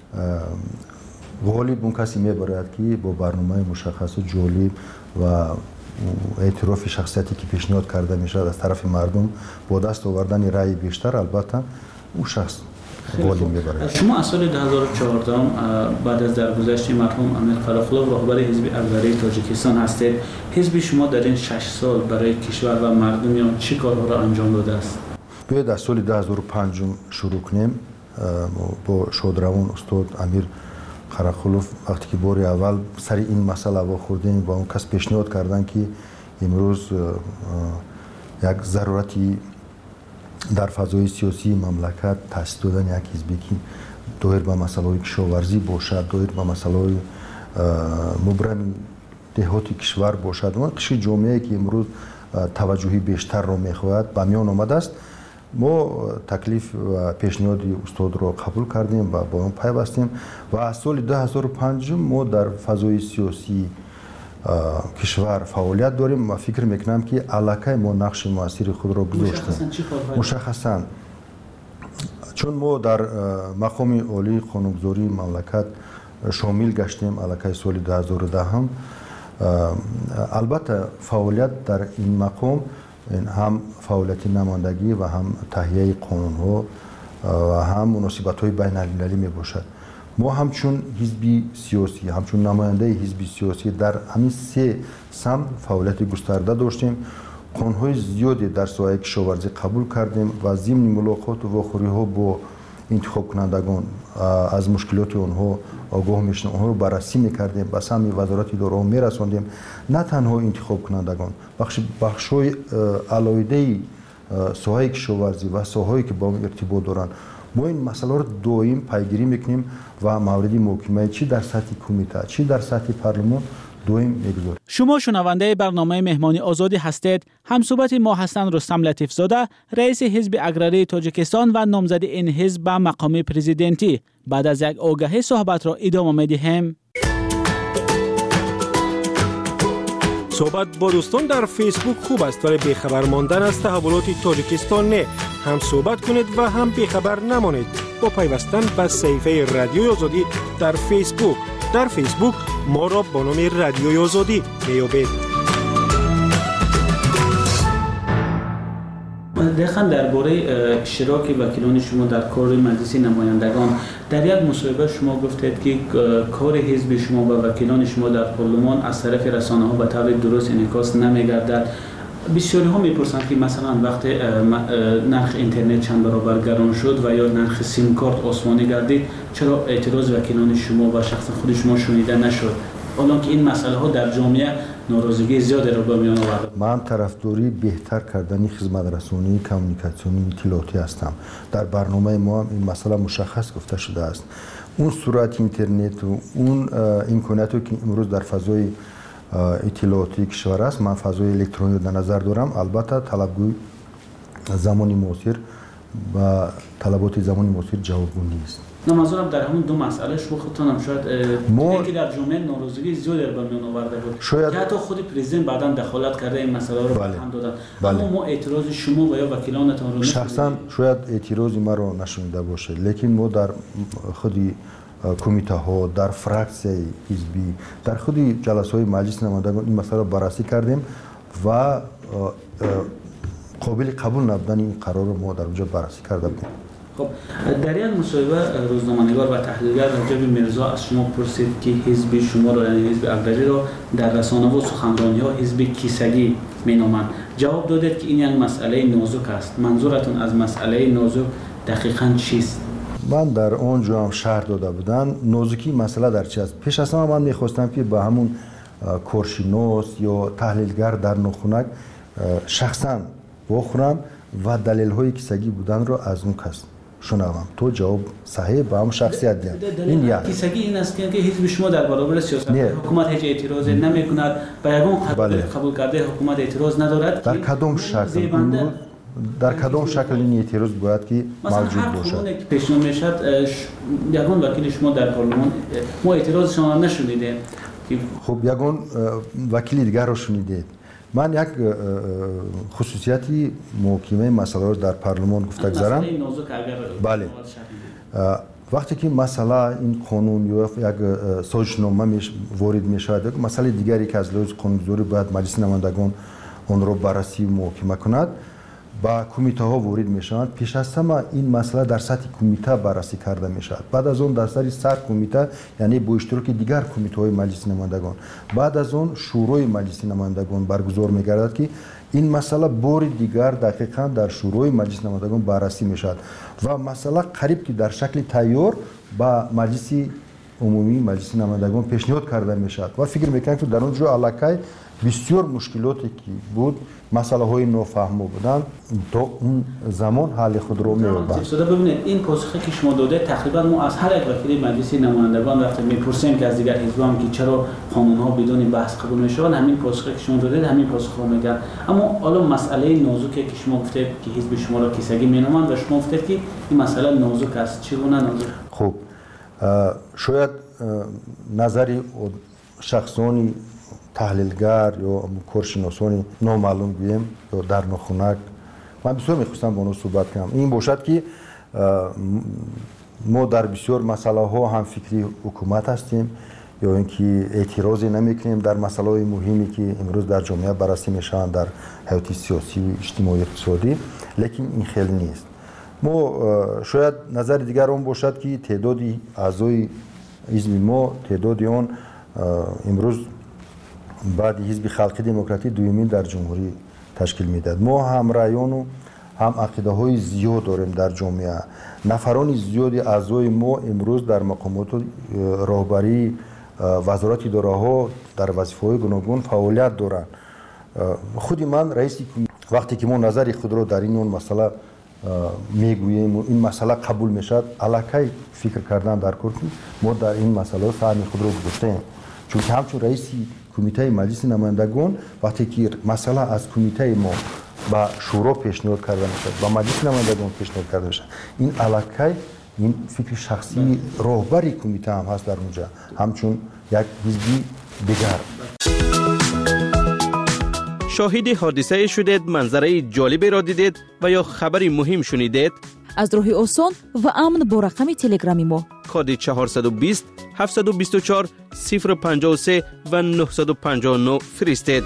غالب اون کسی میباید که با برنامه مشخص و جالب و اعتراف شخصیتی که پیشنهاد کرده میشد از طرف مردم با دست آوردن رأی بیشتر، البته اون شخص غالب میباید. شما از سال دو هزار و چهارده بعد از درگذشت مرحوم امیر قراقلو راهبر حزب اقداری تاجیکستان هستید. حزب شما در این شش سال برای کشور و مردم چه کارها را انجام داده است؟ باید از سال دو هزار و پنج شروع کنیم. با شادروان استاد امیر قراقلو وقتی که بار اول سر این مسئله وا خوردیم و اون کس پیشنهاد کردن که امروز یک ضرورتی در فضای سیاسی مملکت تأسیس دادن یک حزبی که دایر به مسئله کشاورزی باشد، دایر به مسئله مبرم دهات کشور باشد، اون قشر جامعه که امروز توجهی بیشتر را میخواهد به میان آمده است. ما تکلیف و پیشنهاد استاد را قبول کردیم و با اون پیوستیم و از سال دو هزار و پنج ما در فضای سیاسی کشور فعالیت داریم و فکر میکنم که علاقه ما نقش موثر خود را گذاشتیم. مشخصا چون ما در مقام عالی قانونگذاری مملکت شامل گشتیم علاقه سال دو هزار و ده هم، البته فعالیت در این مقام هم فعالیت نمایندگی و هم تهیه قانون ها و هم مناسبت های بین المللی می باشد. ما همچون حزبی سیاسی، همچون نماینده حزبی سیاسی در همین سه سمت فعالیت گسترده داشتیم. قانون های زیادی در ساحه کشاورزی قبول کردیم و ضمن ملاقات و واخوری ها با انتخاب کنندگان از مشکلات آنها آگاه میشدیم، آنها رو بررسی میکردیم، به سمت وزارت اداره ها میرساندیم. نه تنها انتخاب کنندگان، بخش بخشای علایده ساحه کشاورزی و ساحه‌ای که با اون ارتباط دارن، ما این مسئله رو دائم پیگیری میکنیم و موردی محاکمه چی در سطح کمیته چی در سطح پارلمان دائم میگذاریم. شما شنونده برنامه مهمانی آزادی هستید. همصحبت ما هستند رستم لطیف زاده، رئیس حزب اقراری تاجیکستان و نامزد این حزب به مقام پرزیدنتی. بعد از یک آگهی صحبت را ادامه میدیم. صحبت با دوستان در فیسبوک خوب است، ولی بیخبر ماندن از تحولات تاجیکستان نه. هم صحبت کنید و هم بیخبر نمانید با پیوستن به صفحه رادیوی آزادی در فیسبوک. در فیسبوک ما را با نام رادیوی آزادی میابید. دقیقاً درباره اشتراک وکیلان شما در کار مجلس نمایندگان در یک مصاحبه شما گفتید که کار حزب شما و وکیلان شما در پارلمان از طرف رسانه‌ها به طور درست انعکاس نمی‌گردد. بسیاری ها میپرسند که مثلا وقت نرخ اینترنت چند برابر گران شد و یا نرخ سیم کارت آسمانی گردید، چرا اعتراض وکیلان شما و شخص خود شما شنیده نشد؟ حالا که این مسئله ها در جامعه ناراضگی زیادی را به میان آورد. من طرفداری بهتر کردن خدمات رسانی، کمیونیکاسیونی، اطلاعاتی هستم. در برنامه ما هم این مسئله مشخص گفته شده است. اون سرعت اینترنت و اون امکاناتی که امروز در فضای اطلاعاتی کشور است، من فضای الکترونیک در نظر دارم. البته طلبگوی زمانی معاصر و طلبات زمانی معاصر جوابگو نیست. منظورم در همون دو مسئله شما خودتان هم شاید ما... که در جامعه ناراضگی زیادی به میان آورده بود. شاید حتی خود پرزیدنت بعداً دخالت کرده این مسئله رو بله. هم دادن. بله. اما ما اعتراض شما و یا وکیلانتان رو شخصا شاید اعتراض ما رو نشنیده باشه، لیکن ما در خودی کمیته ها، در فرکسیه حزبی، در خودی جلسه های مجلس نمایندگان این مسئله رو بررسی کردیم و قابل قبول نبودن این قرار رو ما در اونجا بررسی کرده بودیم. خب در یک مصاحبه روزنامه‌نگار و تحلیلگر رجب میرزا از شما پرسید که حزب شما را یعنی حزب اقداری را در رسانه و سخنرانی ها حزب کیسگی مینامند. جواب دادید که این یک مسئله نازک است. منظورتون از مسئله نازک دقیقاً چیست؟ من در اونجا هم شهر داده بودن نازکی مسئله در چی است. پیش از همه من میخواستم که به همون کارشناس یا تحلیلگر در نخونک شخصا بخورم و دلیل های کیسگی بودن رو از اون کس شنوم. تو جواب صحیح به هم شخصیت دید. این یک کیسگی این است که حزب شما در برابر سیاست حکومت هیچ اعتراضی نمی کند و یگان قبول کرده حکومت اعتراض ندارد. در کدام شکل در کدام شکل این اعتراض باید که موجود باشد؟ مثلا هر که پیشنهاد میشد یگان وکیل شما در پارلمان ما اعتراض شما نشنیدیم. خب یگان وکیل دیگر رو شنیدید. من یک خصوصیتی محکمه مسئله رو در پارلمان گفته گذارم. بله. وقتی که مسئله این قانون یا یک سازشنامه وارد می شود، یک مسئله دیگری که از لحاظ قانونگذاری باید مجلس نمایندگان اون رو بررسی و محاکمه کند، با کمیته ها وارد می شوند. پیش از همه این مسئله در سطح کمیته بررسی کرده می شود. بعد از اون در سطح سر کمیته، یعنی با اشتراک دیگر کمیته های مجلس نمایندگان، بعد از اون شورای مجلس نمایندگان برگزار می گردد که این مسئله بار دیگر دقیقاً در شورای مجلس نمایندگان بررسی می شود و مسئله قریب که در شکل تیار با مجلس عمومی مجلس نمایندگان پیشنهاد کرده می شود و فکر می کنم که در اونجا علاقه بسیار مشکلاتی که بود، مسئله های نافهمو بودن، تا اون زمان حل خود رو می‌یابد. صدا ببینید این پاسخی که شما داده تقریبا ما از هر یک وکیل مجلس نمایندگان وقتی میپرسیم که از دیگر حزب‌ها که چرا قانون‌ها بدون بحث قبول میشوند، همین پاسخی که شما دادید همین پاسخ رو میگن. اما حالا مسئله نازکی که شما گفتید که حزب شما را کیسگی مینامند و شما گفتید که این مسئله نازک است، چگونه نازک؟ خب شاید نظری شخصانی تحلیلگر یا کارشناسان نامعلوم بیم یا در نخونک، من بسیار میخواستم با اونها صحبت کنم. این باشد که ما در بسیار مسئله ها هم فکری حکومت هستیم یا اینکه اعتراضی نمیکنیم در مسئله های مهمی که امروز در جامعه بررسی میشوند در حیات سیاسی و اجتماعی اقتصادی، لیکن این خیلی نیست. ما شاید نظر دیگر اون باشد که تعدادی اعضای حزب ما تعدادی اون امروز بعد حزب خلق دموکراتی دومین در جمهوری تشکیل میداد. ما هم رایان و هم عقیده های زیاد داریم در جامعه. نفران زیادی اعضای ما امروز در مقامات راهبری وزارت اداره ها در وظیفه های گوناگون فعالیت دارند. خودی من رئیس وقتی که ما نظر خود را در این اون مسئله میگوییم و این مسئله قبول میشد، علاقه فکر کردن در کار ما در این مسئله سهم خود را گذاشتیم. چون که همچون رئیس کمیته مجلس نمایندگان وقتی که مسئله از کمیته ما با شورا پیشنهاد کرده میشد، با مجلس نمایندگان پیشنهاد کرده میشد، این علاقه این فکر شخصی راهبری کمیته هم هست در اونجا، همچون یک حزبی دیگر. شاهد حادثه شدید، منظره جالبی را دیدید و یا خبری مهم شنیدید؟ از راه آسان و امن با رقم تلگرامی ما کد چهارصد و بیست هفتصد و بیست و چهار صفر پنجاه و سه و نهصد و پنجاه و نه فرستید.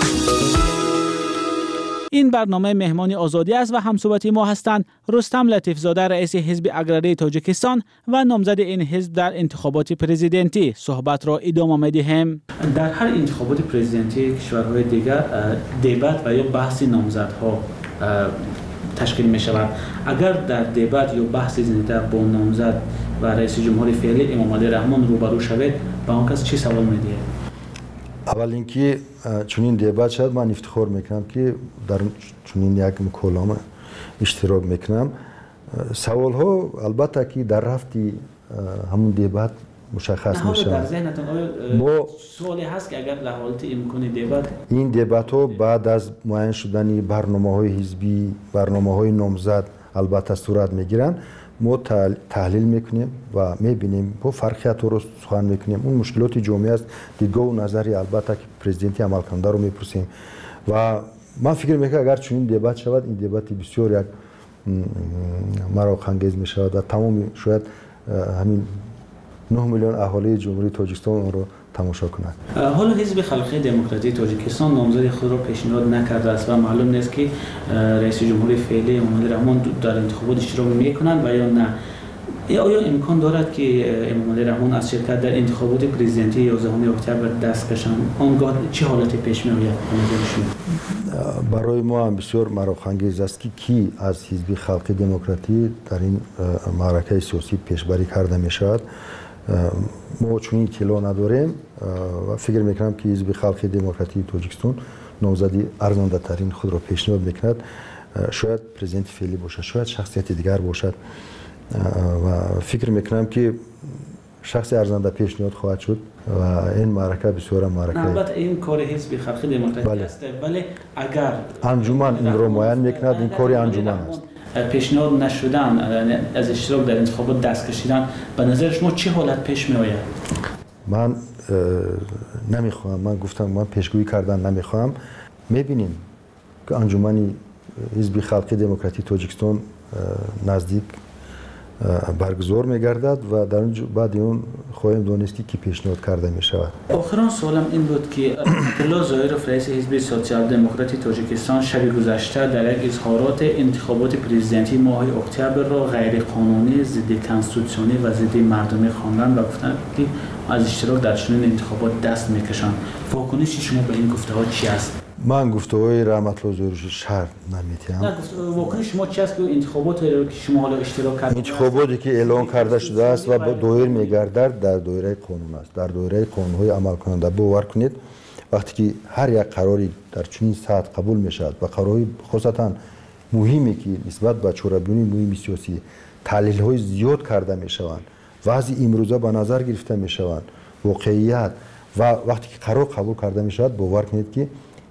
این برنامه مهمان آزادی است و همصحبتی ما هستند رستم لطیفزاده رئیس حزب اگراری تاجیکستان و نامزد این حزب در انتخابات پرزیدنتی. صحبت را ادامه می‌دهیم. در هر انتخابات پرزیدنتی کشورهای دیگر دیبات و یا بحث نامزدها تشکیل می شود. اگر در دیبات یا بحث زنده با نامزد و رئیس جمهوری فعلی امام علی رحمان روبرو شوید، با اون کس چی سوال می‌دهید؟ اول اینکه چنین دیبات شد، من افتخار میکنم که در چنین یک مکالمه اشتراک میکنم. سوال ها البته که در رفتی همون دیبات مشخص میشه. در ذهنتون آیا سوالی هست که اگر لحالت امکان دیبات این دیبات ها بعد از معین شدن برنامه های حزبی، برنامه های نامزد البته صورت میگیرن، ما تحلیل میکنیم و میبینیم با فرقیت رو سخن میکنیم. اون مشکلات جامعه است، دیدگاه و نظری البته که پرزیدنتی عمل کننده رو میپرسیم و من فکر میکنم اگر چنین دیبات شود، این دیبات بسیار یک مراق انگیز میشود و تمام شاید همین نه میلیون اهالی جمهوری تاجیکستان اون رو تماشا کنند. حالا حزب خلق دموکراتی تاجیکستان نامزد خود را پیشنهاد نکرده است و معلوم نیست که رئیس جمهوری فعلی امام علی رحمان در انتخابات اشتراک میکنند و یا نه. آیا امکان دارد که امام علی رحمان از شرکت در انتخابات پرزیدنتی یازدهم اکتبر دست کشند؟ آنگاه چه حالتی پیش می آید؟ برای ما هم بسیار مراق‌انگیز است که کی از حزب خلق دموکراتی در این معرکه سیاسی پیشبری کرده می شود. ما چون اطلاع نداریم و فکر میکنم که حزب خلق دموکراتی تاجیکستان نامزدی ارزنده ترین خود را پیشنهاد میکند. شاید پرزیدنت فعلی باشد، شاید شخصیت دیگر باشد و فکر میکنم که شخص ارزنده پیشنهاد خواهد شد و این معرکه بسیار معرکه. البته این کار حزب خلق دموکراتی بله. است، ولی اگر انجمن این را معین میکند، این کاری انجمن است. پیشنهاد نشدن از اشتراک در انتخابات دست کشیدن، به نظر شما چه حالت پیش می آید؟ من نمیخوام، من گفتم من پیشگویی کردن نمیخوام. میبینیم که انجمن حزب خلق دموکراتی تاجیکستان نزدیک برگزار میگردد و در بعد اون خواهیم دانست که پیشنهاد کرده می شود. آخران سوالم این بود که عبدالله ظاهرов رئیس حزب سوسیال دموکراتی تاجیکستان شب گذشته در یک اظهارات انتخابات پرزیدنتی ماه اکتبر را غیر قانونی، ضد کنستیتوسیونی و ضد مردمی خواندند و گفتند که از اشتراک در چنین انتخابات دست میکشند. واکنش شما به این گفته ها چی است؟ من گفته‌های رحمت الله ظاهری شرط نمی‌تونم. نه گفته واکنش شما چی است که انتخابات که شما حالا اشتراک کردید؟ انتخاباتی که اعلان کرده شده است و دایر می‌گردد در دایره قانون است. در دایره قانون‌های عمل کننده باور کنید وقتی که هر یک قراری در چنین سطح قبول می‌شود و قرارهای خاصتاً مهمی که نسبت به چاره‌بینی مهم سیاسی تحلیل‌های زیاد کرده می‌شوند، وضع امروزه به نظر گرفته می‌شوند، واقعیت و وقتی که قرار قبول کرده می‌شود باور کنید که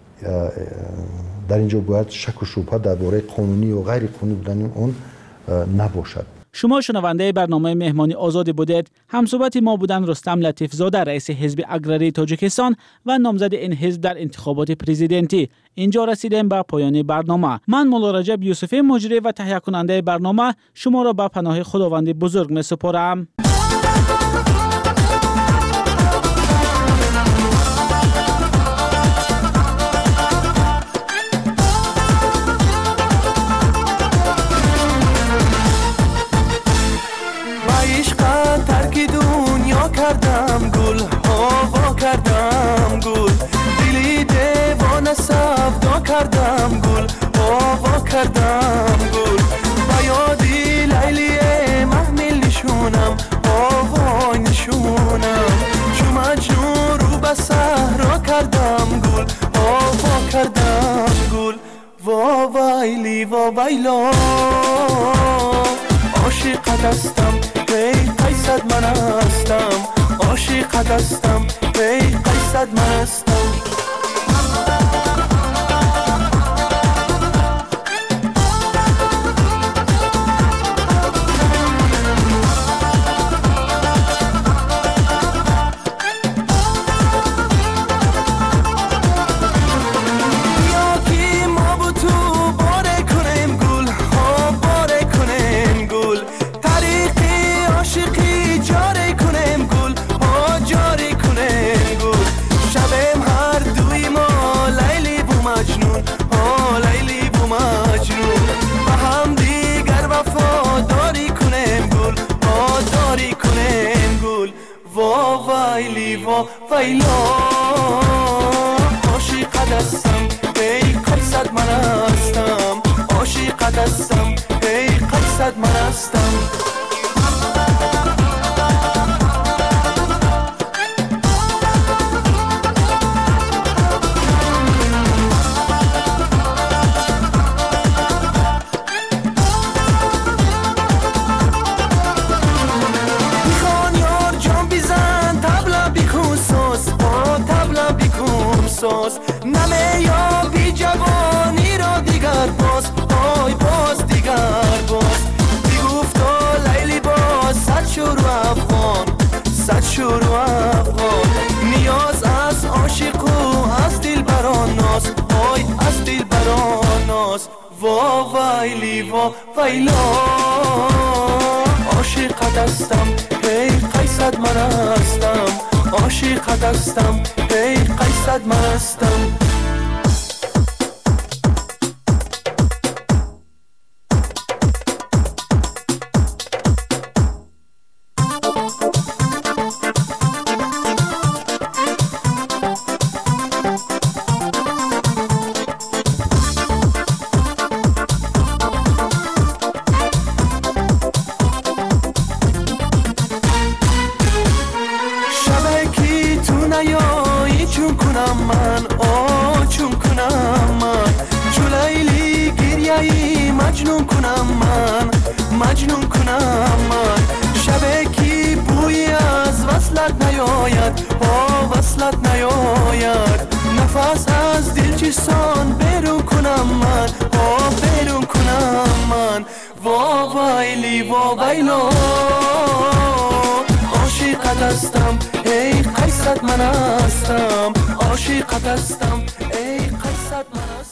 در اینجا باید شک و شبهه درباره قانونی و غیر قانونی بودن اون نباشد. شما شنونده برنامه مهمانی آزاد بودید. همصحبت ما بودن رستم لطیف زاده رئیس حزب اگراری تاجیکستان و نامزد این حزب در انتخابات پرزیدنتی. اینجا رسیدیم به پایان برنامه. من مولا رجب یوسفی مجری و تهیه کننده برنامه شما را به پناه خداوند بزرگ می‌سپارم. کردم گل هوا کردم گل دلی دیوانه سودا کردم گل هوا کردم گل و یادی لیلی محمل نشونم هوا نشونم چو مجنون رو به صحرا کردم گل هوا کردم گل وا ویلی وا ویلا عاشقت هستم ای قیصد من هستم عاشقت هستم ای قیصد من هستم ویلا عاشقت هستم ای قیصد من هستم عاشقت هستم ای قیصد من هستم نمه یا بی جوانی را دیگر باز آی باز دیگر باز بی گفتا لیلی باز صد شروع افغان صد شروع افغان نیاز از عاشق و از دل بران ناز آی از دل بران ناز وا ویلی وا ویلا عاشقت هستم ای قیصد من هستم عاشقت هستم ای قیصد من هستم مجنون کنم من مجنون کنم من شبه کی بوی از وصلت نیاید آه وصلت نیاید نفس از دل چیستان بیرون کنم من آه بیرون کنم من وا ویلی وا ویلا عاشقت هستم ای قیصت من هستم عاشقت هستم ای قیصت من هستم